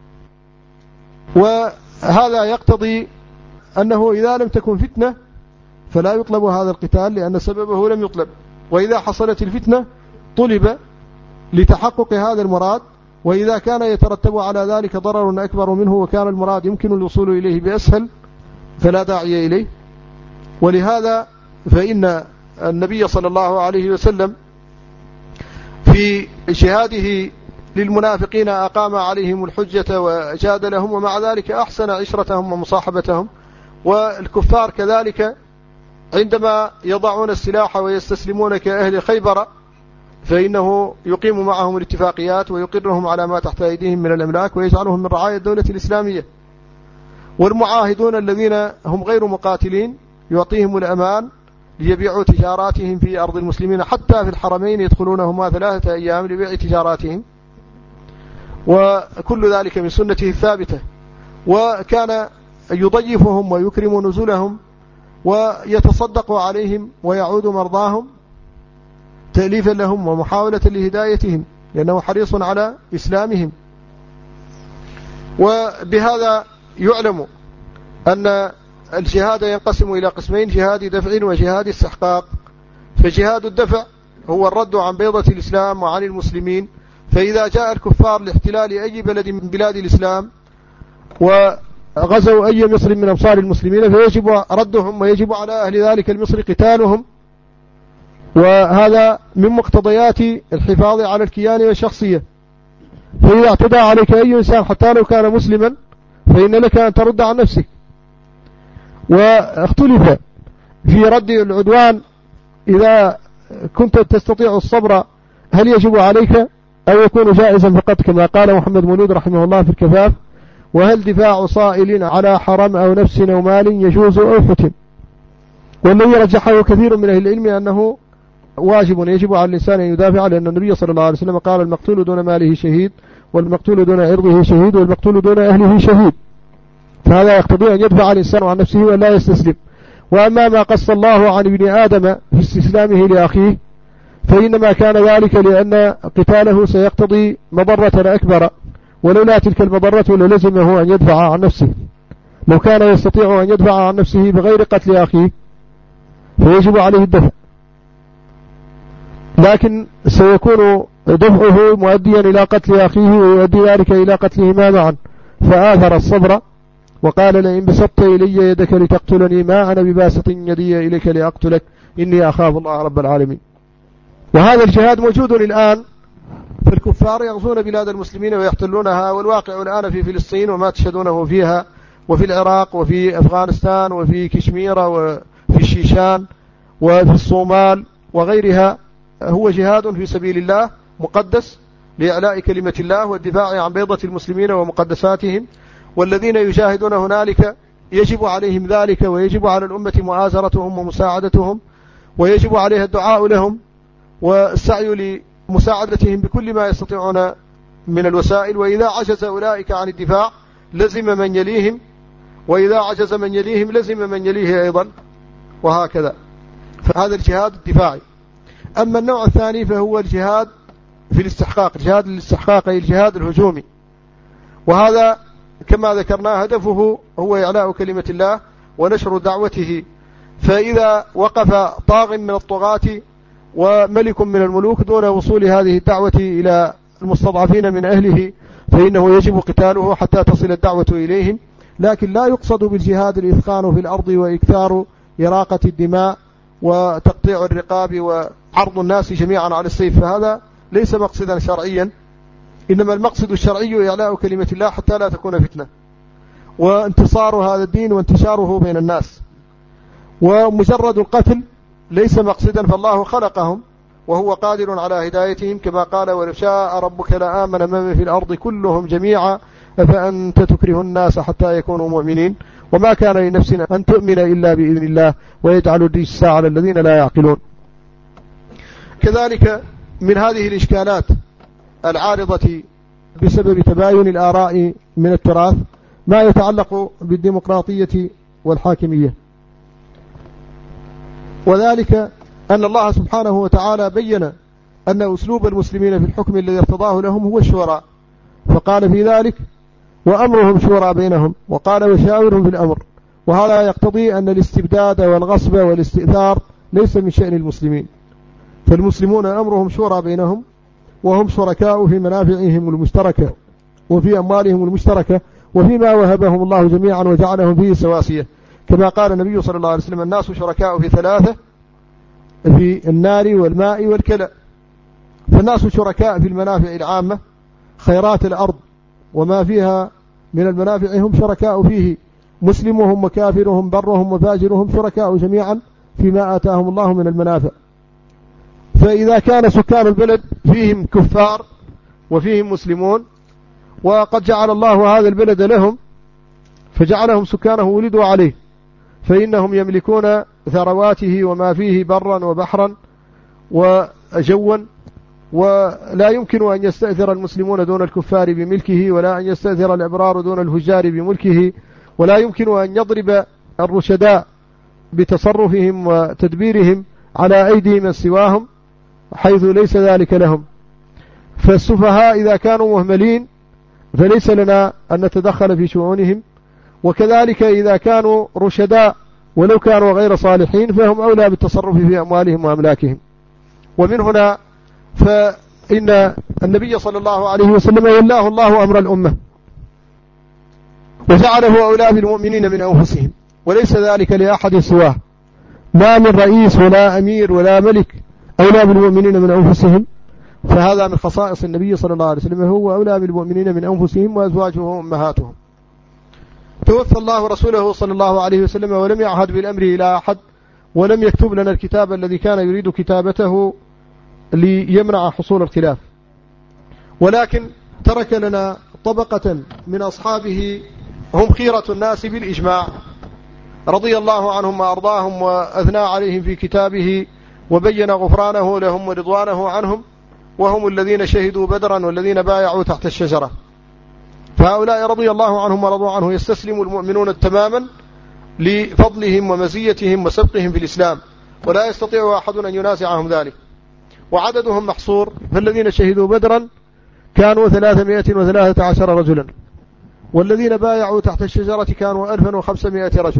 وهذا يقتضي أنه إذا لم تكن فتنة فلا يطلب هذا القتال، لأن سببه لم يطلب. وإذا حصلت الفتنة طلب لتحقق هذا المراد، وإذا كان يترتب على ذلك ضرر أكبر منه وكان المراد يمكن الوصول إليه بأسهل فلا داعي إليه. ولهذا فإن النبي صلى الله عليه وسلم في جهاده للمنافقين أقام عليهم الحجة وجادلهم، ومع ذلك أحسن عشرتهم ومصاحبتهم. والكفار كذلك عندما يضعون السلاح ويستسلمون كأهل خيبر فإنه يقيم معهم الاتفاقيات ويقرهم على ما تحت أيديهم من الأملاك ويجعلهم من رعاية الدولة الإسلامية. والمعاهدون الذين هم غير مقاتلين يعطيهم الأمان ليبيعوا تجاراتهم في أرض المسلمين، حتى في الحرمين يدخلونهما 3 أيام لبيع تجاراتهم، وكل ذلك من سنته الثابتة. وكان يضيفهم ويكرم نزلهم ويتصدق عليهم ويعود مرضاهم تأليفا لهم ومحاولة لهدايتهم، لأنه حريص على إسلامهم. وبهذا يعلم أن الجهاد ينقسم إلى قسمين: جهاد دفع وجهاد استحقاق. فجهاد الدفع هو الرد عن بيضة الإسلام وعن المسلمين. فإذا جاء الكفار لاحتلال أي بلد من بلاد الإسلام وغزوا أي مصر من أمصار المسلمين فيجب ردهم، ويجب على أهل ذلك المصر قتالهم، وهذا من مقتضيات الحفاظ على الكيان والشخصية. فإذا اعتدى عليك أي إنسان حتى لو كان مسلما فإن لك أن ترد عن نفسك. واختلف في رد العدوان إذا كنت تستطيع الصبر هل يجب عليك أو يكون جائزا فقط كما قال محمد مولود رحمه الله في الكفاف، وهل دفاع صائل على حرم أو نفس أو مال يجوز أو حتم. والذي رجحه كثير من أهل العلم أنه واجب يجب على الإنسان أن يدافع، لأن النبي صلى الله عليه وسلم قال المقتول دون ماله شهيد، والمقتول دون عرضه شهيد، والمقتول دون أهله شهيد. فهذا يقتضي أن يدفع الإنسان عن نفسه ولا يستسلم. وأما ما قص الله عن ابن آدم في استسلامه لأخيه فإنما كان ذلك لأن قتاله سيقتضي مضرة أكبر، ولولا تلك المضرة للزمه أن يدفع عن نفسه. لو كان يستطيع أن يدفع عن نفسه بغير قتل أخيه فيجب عليه الدفع، لكن سيكون دفعه مؤديا إلى قتل أخيه ويؤدي ذلك إلى قتلهما معا، فآثر الصبر وقال لئن بسطت إلي يدك لتقتلني ما أنا بباسط يدي إليك لأقتلك إني أخاف الله رب العالمين. وهذا الجهاد موجود الآن، فالكفار يغزون بلاد المسلمين ويحتلونها، والواقع الآن في فلسطين وما تشهدونه فيها، وفي العراق وفي أفغانستان وفي كشمير وفي الشيشان وفي الصومال وغيرها هو جهاد في سبيل الله مقدس لإعلاء كلمة الله والدفاع عن بيضة المسلمين ومقدساتهم. والذين يجاهدون هنالك يجب عليهم ذلك، ويجب على الأمة مؤازرتهم ومساعدتهم، ويجب عليها الدعاء لهم والسعي لمساعدتهم بكل ما يستطيعون من الوسائل. وإذا عجز أولئك عن الدفاع لزم من يليهم، وإذا عجز من يليهم لزم من يليه أيضا، وهكذا. فهذا الجهاد الدفاعي. أما النوع الثاني فهو الجهاد في الاستحقاق، الجهاد للاستحقاق أي الجهاد الهجومي، وهذا كما ذكرنا هدفه هو إعلاء كلمة الله ونشر دعوته. فإذا وقف طاغ من الطغاة وملك من الملوك دون وصول هذه الدعوة إلى المستضعفين من أهله فإنه يجب قتاله حتى تصل الدعوة إليهم. لكن لا يقصد بالجهاد الإثخان في الأرض وإكثار إراقة الدماء وتقطيع الرقاب وعرض الناس جميعا على السيف، فهذا ليس مقصدا شرعيا، إنما المقصد الشرعي إعلاء كلمة الله حتى لا تكون فتنة وانتصار هذا الدين وانتشاره بين الناس. ومجرد القتل ليس مقصدا، فالله خلقهم وهو قادر على هدايتهم كما قال ولو شاء ربك لآمن من في الأرض كلهم جميعا أفأنت تكره الناس حتى يكونوا مؤمنين وما كان لنفس أن تؤمن إلا بإذن الله ويجعل الرجس على الذين لا يعقلون. كذلك من هذه الإشكالات العارضة بسبب تباين الآراء من التراث ما يتعلق بالديمقراطية والحاكمية، وذلك أن الله سبحانه وتعالى بين أن أسلوب المسلمين في الحكم الذي ارتضاه لهم هو الشورى، فقال في ذلك وأمرهم شورى بينهم، وقال وشاورهم في الأمر. وهذا يقتضي أن الاستبداد والغصب والاستئثار ليس من شأن المسلمين، فالمسلمون أمرهم شورى بينهم وهم شركاء في منافعهم المشتركة وفي أموالهم المشتركة وفيما وهبهم الله جميعا وجعلهم فيه سواسية، كما قال النبي صلى الله عليه وسلم الناس شركاء في ثلاثة، في النار والماء والكلى. فالناس شركاء في المنافع العامة، خيرات الأرض وما فيها من المنافع هم شركاء فيه، مسلمهم وكافرهم برهم وفاجرهم شركاء جميعا فيما آتاهم الله من المنافع. فإذا كان سكان البلد فيهم كفار وفيهم مسلمون وقد جعل الله هذا البلد لهم فجعلهم سكانه ولدوا عليه، فإنهم يملكون ثرواته وما فيه برا وبحرا وجوا، ولا يمكن أن يستأثر المسلمون دون الكفار بملكه، ولا أن يستأثر الأبرار دون الفجار بملكه، ولا يمكن أن يضرب الرشداء بتصرفهم وتدبيرهم على أيدي من سواهم حيث ليس ذلك لهم. فالسفهاء إذا كانوا مهملين فليس لنا أن نتدخل في شؤونهم، وكذلك إذا كانوا رشداء ولو كانوا غير صالحين فهم أولى بالتصرف في أموالهم وأملاكهم. ومن هنا فإن النبي صلى الله عليه وسلم ولاه الله أمر الأمة وجعله أولى بالمؤمنين من أنفسهم، وليس ذلك لأحد سواه، ما من رئيس ولا أمير ولا ملك أولى بالمؤمنين من أنفسهم، فهذا من خصائص النبي صلى الله عليه وسلم، هو أولى بالمؤمنين من أنفسهم وأزواجه أمهاتهم. توفى الله رسوله صلى الله عليه وسلم ولم يعهد بالأمر إلى أحد، ولم يكتب لنا الكتاب الذي كان يريد كتابته ليمنع حصول الخلاف، ولكن ترك لنا طبقة من أصحابه هم خيرة الناس بالإجماع رضي الله عنهم وأرضاهم، وأثنى عليهم في كتابه وبين غفرانه لهم ورضوانه عنهم، وهم الذين شهدوا بدرا والذين بايعوا تحت الشجرة. فهؤلاء رضي الله عنهم ورضوا عنه يستسلم المؤمنون تماما لفضلهم ومزيتهم وسبقهم في الإسلام، ولا يستطيع أحد أن ينازعهم ذلك. وعددهم محصور، فالذين شهدوا بدرا كانوا 313 رجلا، والذين بايعوا تحت الشجرة كانوا 1500 رجل.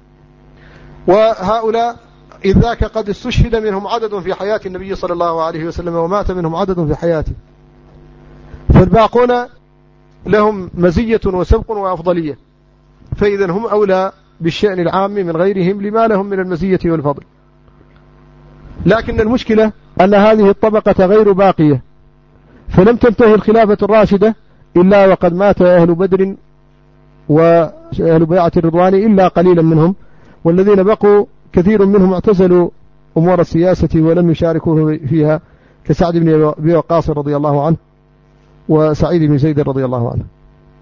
وهؤلاء إذ ذاك قد استشهد منهم عدد في حياة النبي صلى الله عليه وسلم، ومات منهم عدد في حياته، فالباقون لهم مزية وسبق وأفضلية، فإذا هم أولى بالشأن العام من غيرهم لما لهم من المزية والفضل. لكن المشكلة أن هذه الطبقة غير باقية، فلم تنتهي الخلافة الراشدة إلا وقد مات أهل بدر وأهل بيعة الرضوان إلا قليلا منهم، والذين بقوا كثير منهم اعتزلوا أمور السياسة ولم يشاركوا فيها، كسعد بن أبي وقاص رضي الله عنه وسعيد بن زيد رضي الله عنه.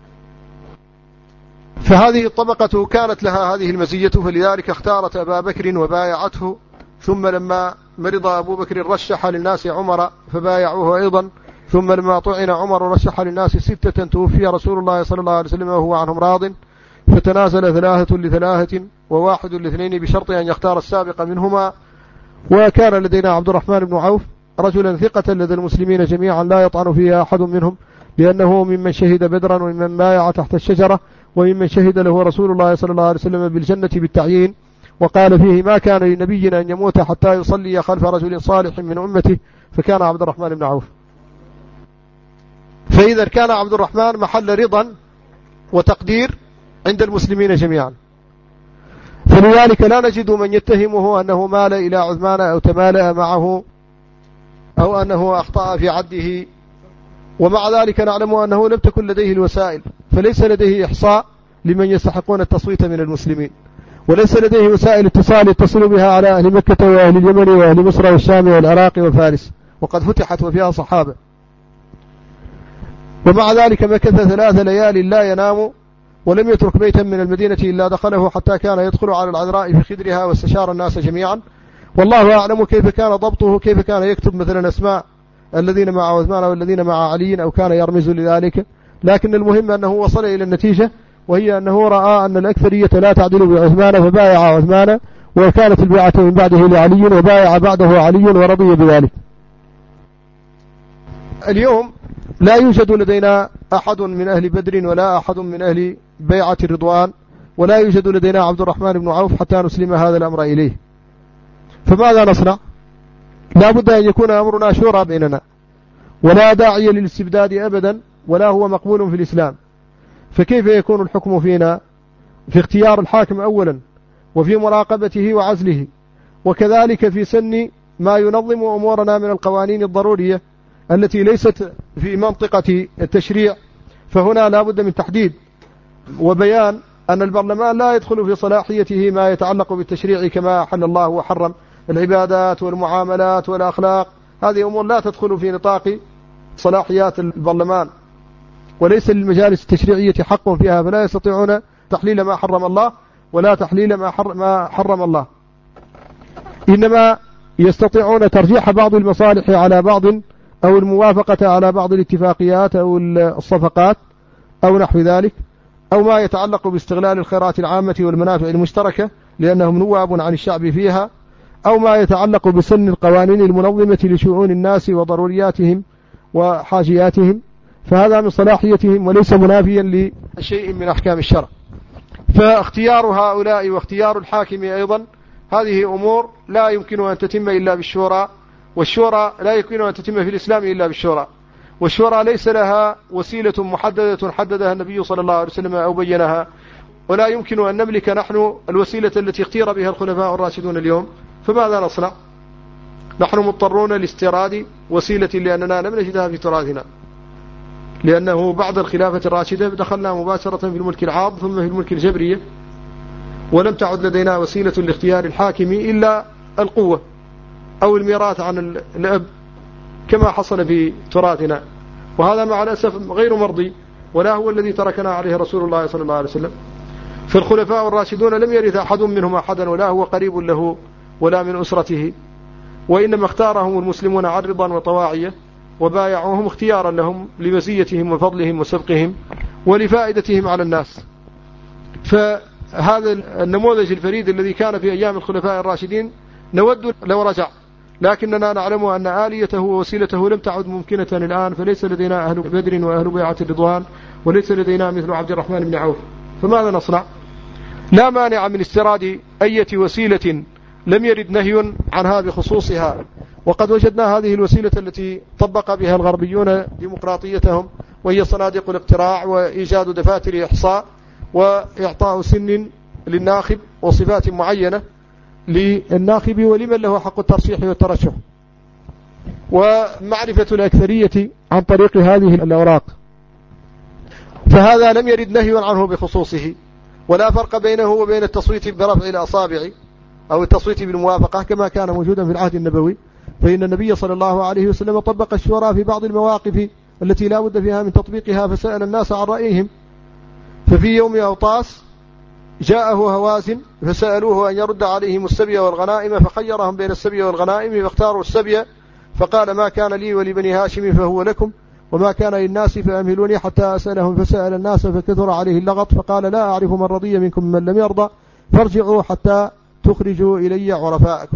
فهذه الطبقة كانت لها هذه المزية، فلذلك اختارت أبا بكر وبايعته، ثم لما مرض أبو بكر رشح للناس عمر فبايعوه أيضا، ثم لما طعن عمر رشح للناس 6 توفي رسول الله صلى الله عليه وسلم وهو عنهم راض، فتنازل 3 ل3 و1 ل2 بشرط أن يختار السابق منهما. وكان لدينا عبد الرحمن بن عوف رجلا ثقة لدى المسلمين جميعا لا يطعن فيها أحد منهم، لأنه ممن شهد بدرا وممن بايع تحت الشجرة، وممن شهد له رسول الله صلى الله عليه وسلم بالجنة بالتعيين، وقال فيه: ما كان لنبينا أن يموت حتى يصلي خلف رجل صالح من أمته، فكان عبد الرحمن بن عوف. فإذا كان عبد الرحمن محل رضا وتقدير عند المسلمين جميعا، فلذلك لا نجد من يتهمه أنه مال إلى عثمان أو تمالأ معه أو أنه أخطأ في عده. ومع ذلك نعلم أنه لم تكن لديه الوسائل، فليس لديه إحصاء لمن يستحقون التصويت من المسلمين، وليس لديه وسائل اتصال يتصل بها على أهل مكة وأهل اليمن وأهل مصر والشام والعراق وفارس، وقد فتحت وفيها صحابة. ومع ذلك مكث 3 ليال لا ينام، ولم يترك بيتا من المدينة إلا دخله، حتى كان يدخل على العذراء في خدرها واستشار الناس جميعا. والله أعلم كيف كان ضبطه، كيف كان يكتب مثلا أسماء الذين مع عثمان والذين مع علي، أو كان يرمز لذلك. لكن المهم أنه وصل إلى النتيجة، وهي أنه رأى أن الأكثرية لا تعدل بعثمان فبايع عثمان، وكانت البيعة من بعده لعلي وبايع بعده علي ورضي بذلك. اليوم لا يوجد لدينا أحد من أهل بدر ولا أحد من أهل بيعة الرضوان، ولا يوجد لدينا عبد الرحمن بن عوف حتى نسلم هذا الأمر إليه. فماذا نصنع؟ لا بد أن يكون أمرنا شورى بيننا، ولا داعي للاستبداد أبدا، ولا هو مقبول في الإسلام. فكيف يكون الحكم فينا؟ في اختيار الحاكم أولا، وفي مراقبته وعزله، وكذلك في سن ما ينظم أمورنا من القوانين الضرورية التي ليست في منطقة التشريع. فهنا لا بد من تحديد وبيان أن البرلمان لا يدخل في صلاحيته ما يتعلق بالتشريع كما أحل الله وحرم. العبادات والمعاملات والأخلاق هذه أمور لا تدخل في نطاق صلاحيات البرلمان، وليس للمجالس التشريعية حق فيها، فلا يستطيعون تحليل ما حرم الله ولا تحليل ما حرم الله، إنما يستطيعون ترجيح بعض المصالح على بعض، أو الموافقة على بعض الاتفاقيات أو الصفقات أو نحو ذلك، أو ما يتعلق باستغلال الخيرات العامة والمنافع المشتركة لأنهم نواب عن الشعب فيها، أو ما يتعلق بسن القوانين المنظمة لشؤون الناس وضرورياتهم وحاجياتهم، فهذا من صلاحيتهم وليس منافيا لشيء من أحكام الشرع. فاختيار هؤلاء واختيار الحاكم أيضا هذه أمور لا يمكن أن تتم إلا بالشورى، والشورى لا يمكن أن تتم في الإسلام إلا بالشورى، والشورى ليس لها وسيلة محددة حددها النبي صلى الله عليه وسلم أو بينها، ولا يمكن أن نملك نحن الوسيلة التي اختير بها الخلفاء الراشدون اليوم. فماذا نصنع؟ نحن مضطرون لاستيراد وسيلة لأننا لم نجدها في تراثنا، لأنه بعد الخلافة الراشدة دخلنا مباشرة في الملك العاض ثم في الملك الجبرية، ولم تعد لدينا وسيلة لاختيار الحاكم إلا القوة أو الميراث عن الأب كما حصل في تراثنا، وهذا مع الأسف غير مرضي، ولا هو الذي تركنا عليه رسول الله صلى الله عليه وسلم. فالخلفاء الراشدون لم يرث أحد منهم أحدا، ولا هو قريب له ولا من أسرته، وإنما اختارهم المسلمون عرضا وطواعية، وبايعوهم اختيارا لهم لمزيتهم وفضلهم وسبقهم ولفائدتهم على الناس. فهذا النموذج الفريد الذي كان في أيام الخلفاء الراشدين نود لو رجع، لكننا نعلم أن آليته ووسيلته لم تعد ممكنة الآن، فليس لدينا أهل بدر وأهل بيعة الرضوان، وليس لدينا مثل عبد الرحمن بن عوف، فماذا نصنع؟ لا مانع من استيراد أي وسيلة لم يرد نهي عنها بخصوصها، وقد وجدنا هذه الوسيلة التي طبق بها الغربيون ديمقراطيتهم، وهي صناديق الاقتراع وإيجاد دفاتر إحصاء وإعطاء سن للناخب وصفات معينة للناخب ولمن له حق الترشيح والترشح، ومعرفة الأكثرية عن طريق هذه الأوراق. فهذا لم يرد نهي عنه بخصوصه، ولا فرق بينه وبين التصويت برفع الأصابع أو التصويت بالموافقة كما كان موجودا في العهد النبوي، فإن النبي صلى الله عليه وسلم طبق الشورى في بعض المواقف التي لا بد فيها من تطبيقها، فسأل الناس عن رأيهم. ففي يوم أوطاس جاءه هوازن فسألوه أن يرد عليهم السبي والغنائم، فخيرهم بين السبي والغنائم فاختاروا السبي، فقال ما كان لي ولبني هاشم فهو لكم، وما كان للناس فأمهلوني حتى أسألهم. فسأل الناس فكثر عليه اللغط، فقال لا أعرف من رضي منكم من لم يرضى، فارجعوا حتى تخرجوا إلي عرفاءكم.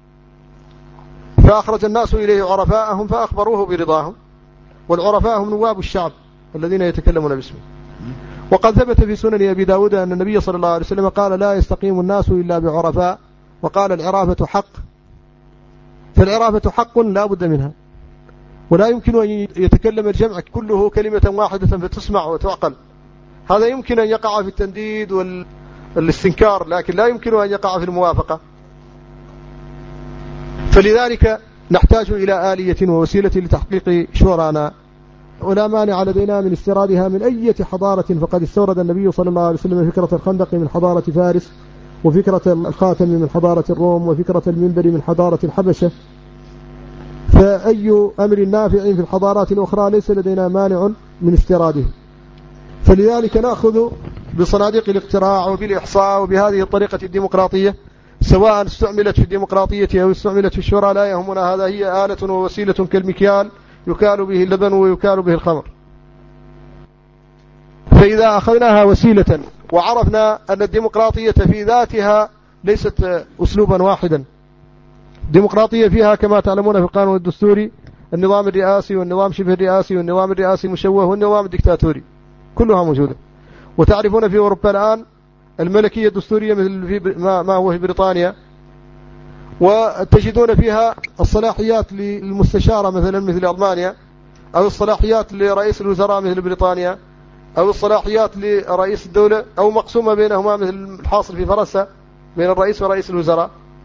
فأخرج الناس إليه عرفاءهم فأخبروه برضاهم، والعرفاء هم نواب الشعب الذين يتكلمون باسمه. وقد ثبت في سنن أبي داود أن النبي صلى الله عليه وسلم قال لا يستقيم الناس إلا بعرفاء، وقال العرافة حق، فالعرافة حق لا بد منها، ولا يمكن أن يتكلم الجمع كله كلمة واحدة فتسمع وتعقل، هذا يمكن أن يقع في التنديد والاستنكار، لكن لا يمكن أن يقع في الموافقة. فلذلك نحتاج إلى آلية ووسيلة لتحقيق شورانا، ولا مانع لدينا من استيرادها من أي حضارة، فقد استورد النبي صلى الله عليه وسلم فكرة الخندق من حضارة فارس، وفكرة الخاتم من حضارة الروم، وفكرة المنبر من حضارة الحبشة، فأي أمر نافع في الحضارات الأخرى ليس لدينا مانع من استيراده. فلذلك نأخذ بصناديق الاقتراع وبالإحصاء وبهذه الطريقة الديمقراطية، سواء استعملت في الديمقراطية أو استعملت في الشورى لا يهمنا، هذا هي آلة ووسيلة كالمكيال يكال به اللبن ويكال به الخمر. فإذا أخذناها وسيلة وعرفنا أن الديمقراطية في ذاتها ليست أسلوبا واحدا، الديمقراطية فيها كما تعلمون في القانون الدستوري النظام الرئاسي والنظام شبه الرئاسي والنظام الرئاسي المشوه والنظام الدكتاتوري، كلها موجودة. وتعرفون في أوروبا الآن الملكية الدستورية مثل ما هو في بريطانيا، وتجدون فيها الصلاحيات للمستشارة مثلا مثل ألمانيا، أو الصلاحيات لرئيس الوزراء مثل بريطانيا، أو الصلاحيات لرئيس الدولة، أو مقسومة بينهما مثل الحاصل في فرنسا بين الرئيس ورئيس الوزراء.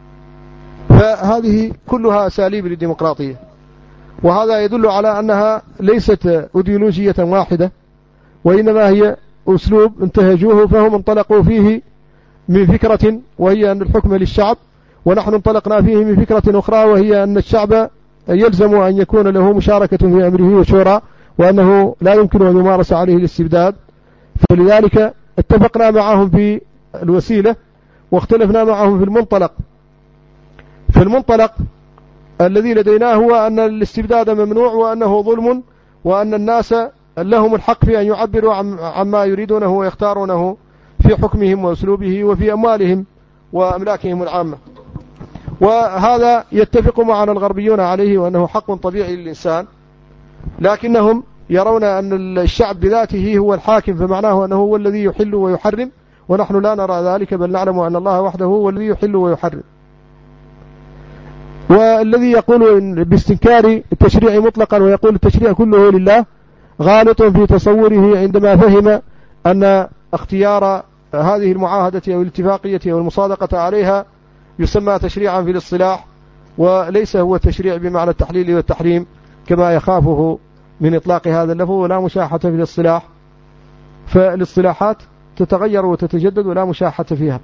فهذه كلها أساليب للديمقراطية، وهذا يدل على أنها ليست أيديولوجية واحدة، وإنما هي أسلوب انتهجوه، فهم انطلقوا فيه من فكرة وهي أن الحكم للشعب، ونحن انطلقنا فيه من فكرة أخرى وهي أن الشعب يلزم أن يكون له مشاركة في أمره وشورى، وأنه لا يمكن أن يمارس عليه الاستبداد. فلذلك اتفقنا معهم في الوسيلة واختلفنا معهم في المنطلق. فالمنطلق الذي لدينا هو أن الاستبداد ممنوع، وأنه ظلم، وأن الناس لهم الحق في أن يعبروا عما يريدونه ويختارونه في حكمهم وأسلوبه وفي أموالهم وأملاكهم العامة. وهذا يتفق معنا الغربيون عليه، وأنه حق طبيعي للإنسان، لكنهم يرون أن الشعب بذاته هو الحاكم، فمعناه أنه هو الذي يحل ويحرم، ونحن لا نرى ذلك، بل نعلم أن الله وحده هو الذي يحل ويحرم. والذي يقول باستنكار التشريع مطلقا ويقول التشريع كله لله غالط في تصوره عندما فهم أن اختيار هذه المعاهدة أو الاتفاقية أو المصادقة عليها يسمى تشريعا في الاصطلاح، وليس هو تشريع بمعنى التحليل والتحريم كما يخافه من إطلاق هذا اللفظ، ولا مشاحة في الاصطلاح، فالاصطلاحات تتغير وتتجدد ولا مشاحة فيها.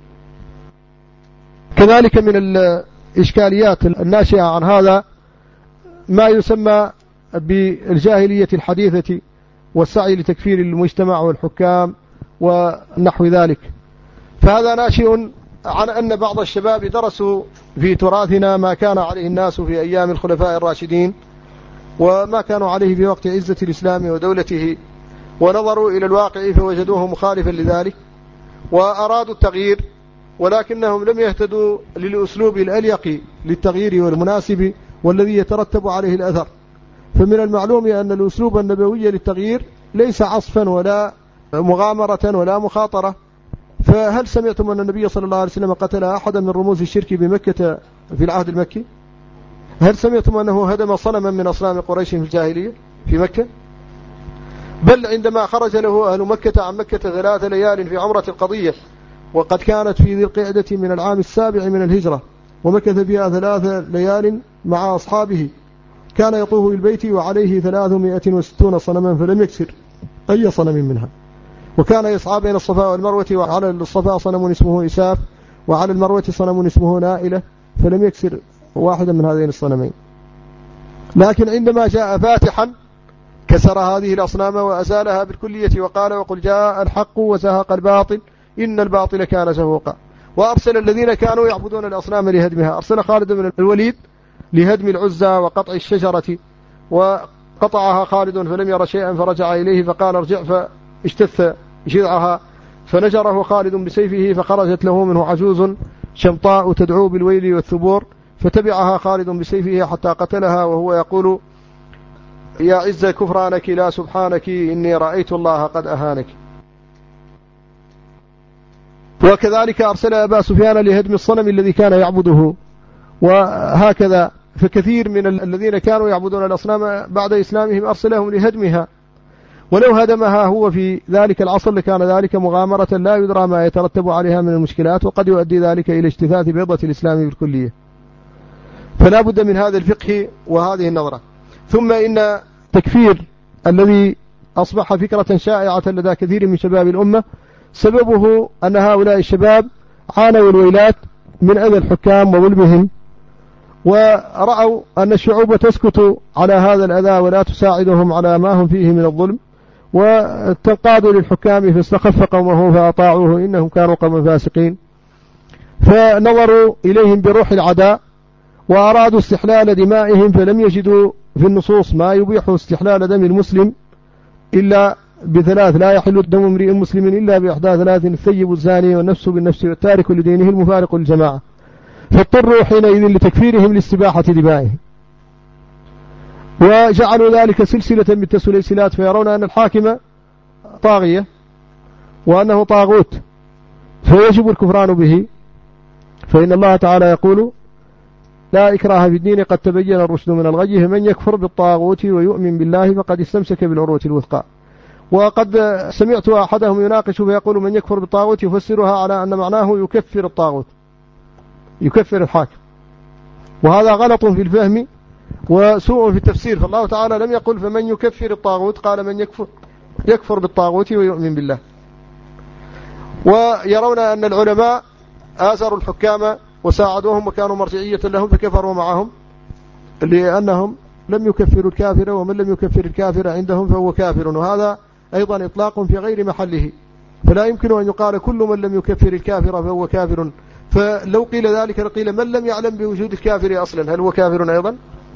كذلك من الإشكاليات الناشئة عن هذا ما يسمى بالجاهلية الحديثة والسعي لتكفير المجتمع والحكام ونحو ذلك. فهذا ناشئ عن أن بعض الشباب درسوا في تراثنا ما كان عليه الناس في أيام الخلفاء الراشدين وما كانوا عليه في وقت عزة الإسلام ودولته، ونظروا إلى الواقع فوجدوه مخالفا لذلك وأرادوا التغيير، ولكنهم لم يهتدوا للأسلوب الأليق للتغيير والمناسب والذي يترتب عليه الأثر. فمن المعلوم أن الأسلوب النبوي للتغيير ليس عصفا ولا مغامرة ولا مخاطرة. فهل سمعتم أن النبي صلى الله عليه وسلم قتل أحدا من رموز الشرك بمكة في العهد المكي؟ هل سمعتم أنه هدم صنما من أصنام قريش في الجاهلية في مكة؟ بل عندما خرج له أهل مكة عن مكة 3 ليال في عمرة القضية، وقد كانت في ذي القعدة من العام 7 من الهجرة، ومكث فيها 3 ليال مع أصحابه، كان يطوف بالبيت وعليه 360 صنما فلم يكسر أي صنم منها، وكان يسعى بين الصفا والمروة، وعلى الصفا صنم اسمه إساف وعلى المروة صنم اسمه نائلة فلم يكسر واحدا من هذين الصنمين. لكن عندما جاء فاتحا كسر هذه الأصنام وأزالها بالكلية وقال وقل جاء الحق وزهق الباطل إن الباطل كان زهوقا. وأرسل الذين كانوا يعبدون الأصنام لهدمها، أرسل خالد بن الوليد لهدم العزى وقطع الشجرة، وقطعها خالد فلم ير شيئا فرجع إليه فقال ارجع، فاشتث جذعها فنجره خالد بسيفه فخرجت له منه عجوز شمطاء تدعو بالويل والثبور، فتبعها خالد بسيفه حتى قتلها وهو يقول يا عز كفرانك لا سبحانك إني رأيت الله قد أهانك. وكذلك أرسل أبا سفيان لهدم الصنم الذي كان يعبده، وهكذا فكثير من الذين كانوا يعبدون الأصنام بعد إسلامهم أرسلهم لهدمها، ولو هدمها هو في ذلك العصر لكان ذلك مغامرة لا يدرى ما يترتب عليها من المشكلات، وقد يؤدي ذلك إلى اجتثاث بيضة الإسلام بالكلية. فلا بد من هذا الفقه وهذه النظرة. ثم إن تكفير الذي أصبح فكرة شائعة لدى كثير من شباب الأمة سببه أن هؤلاء الشباب عانوا الويلات من أذى الحكام وظلمهم، ورأوا أن الشعوب تسكت على هذا الأذى ولا تساعدهم على ما هم فيه من الظلم، وتنقادوا للحكام فاستخف قومه فأطاعوه إنهم كانوا قوما فاسقين، فنظروا إليهم بروح العداء وأرادوا استحلال دمائهم، فلم يجدوا في النصوص ما يبيح استحلال دم المسلم إلا ب3: لا يحل دم امرئ مسلم إلا بإحدى 3: الثيب الزاني والنفس بالنفس والتارك لدينه المفارق للجماعة. فاضطروا حينئذ لتكفيرهم لاستباحة دمائهم، وجعلوا ذلك سلسلة من التسلسلات، فيرون أن الحاكم طاغية وأنه طاغوت فيجب الكفران به. فإن الله تعالى يقول لا إكراه في الدين قد تبين الرشد من الغي، فمن يكفر بالطاغوت ويؤمن بالله فقد استمسك بالعروة الوثقى. وقد سمعت أحدهم يناقش فيقول من يكفر بالطاغوت يفسرها على أن معناه يكفر الطاغوت، يكفر الحاكم، وهذا غلط في الفهم وسوء في التفسير. فالله تعالى لم يقل فمن يكفر الطاغوت، قال من يكفر بالطاغوت ويؤمن بالله. ويرون أن العلماء آزروا الحكام وساعدوهم وكانوا مرجعية لهم فكفروا معهم، لأنهم لم يكفروا الكافر، ومن لم يكفر الكافر عندهم فهو كافر، وهذا أيضا إطلاق في غير محله. فلا يمكن أن يقال كل من لم يكفر الكافر فهو كافر، فلو قيل ذلك لقيل من لم يعلم بوجود الكافر أصلا هل هو كافر أيضا؟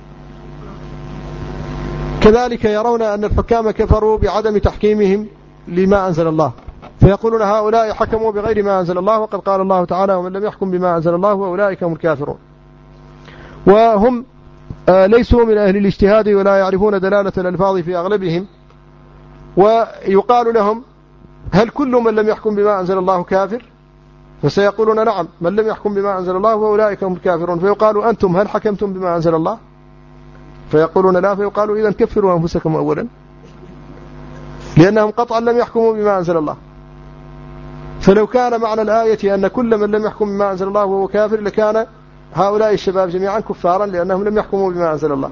كذلك يرون أن الحكام كفروا بعدم تحكيمهم لما أنزل الله، فيقولون هؤلاء حكموا بغير ما أنزل الله، وقد قال الله تعالى ومن لم يحكم بما أنزل الله وأولئك هم الكافرون. وهم ليسوا من أهل الاجتهاد ولا يعرفون دلالة الألفاظ في أغلبهم، ويقال لهم هل كل من لم يحكم بما أنزل الله كافر؟ فسيقولون نعم من لم يحكم بما أنزل الله وأولئك هم الكافرون. فيقال أنتم هل حكمتم بما أنزل الله؟ فيقولون لا، فيقالوا إذن كفروا أنفسكم أولا، لأنهم قطعا لم يحكموا بما أنزل الله. فلو كان معنى الآية أن كل من لم يحكم بما أنزل الله وهو كافر لكان هؤلاء الشباب جميعا كفارا لأنهم لم يحكموا بما أنزل الله.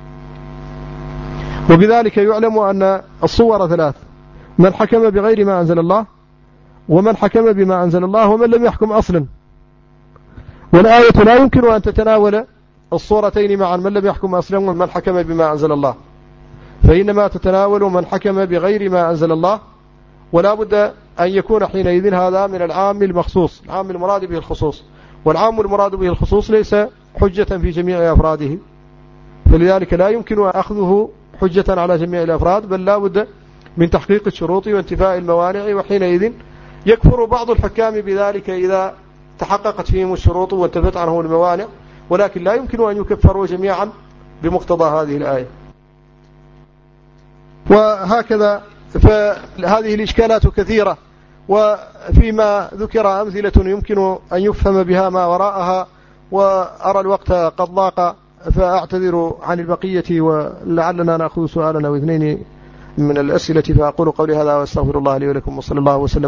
وبذلك يعلم أن الصور ثلاث: من حكم بغير ما أنزل الله، ومن حكم بما أنزل الله، ومن لم يحكم أصلا. والآية لا يمكن أن تتناول الصورتين معا، من لم يحكم أصلا ومن حكم بما أنزل الله، فإنما تتناول من حكم بغير ما أنزل الله، ولا بد أن يكون حينئذ هذا من العام المخصوص، العام المراد به الخصوص، والعام المراد به الخصوص ليس حجة في جميع أفراده، فلذلك لا يمكن أخذه حجة على جميع الأفراد، بل لا بد من تحقيق الشروط وانتفاء الموانع، وحينئذ يكفر بعض الحكام بذلك إذا تحققت فيهم الشروط وانتفت عنه الموانع، ولكن لا يمكن أن يكفروا جميعا بمقتضى هذه الآية. وهكذا فهذه الإشكالات كثيرة، وفيما ذكر أمثلة يمكن أن يفهم بها ما وراءها، وأرى الوقت قد ضاق فأعتذر عن البقية، ولعلنا نأخذ سؤالا أو اثنين من الأسئلة، فأقول قولي هذا وأستغفر الله لي ولكم، وصلى الله وسلم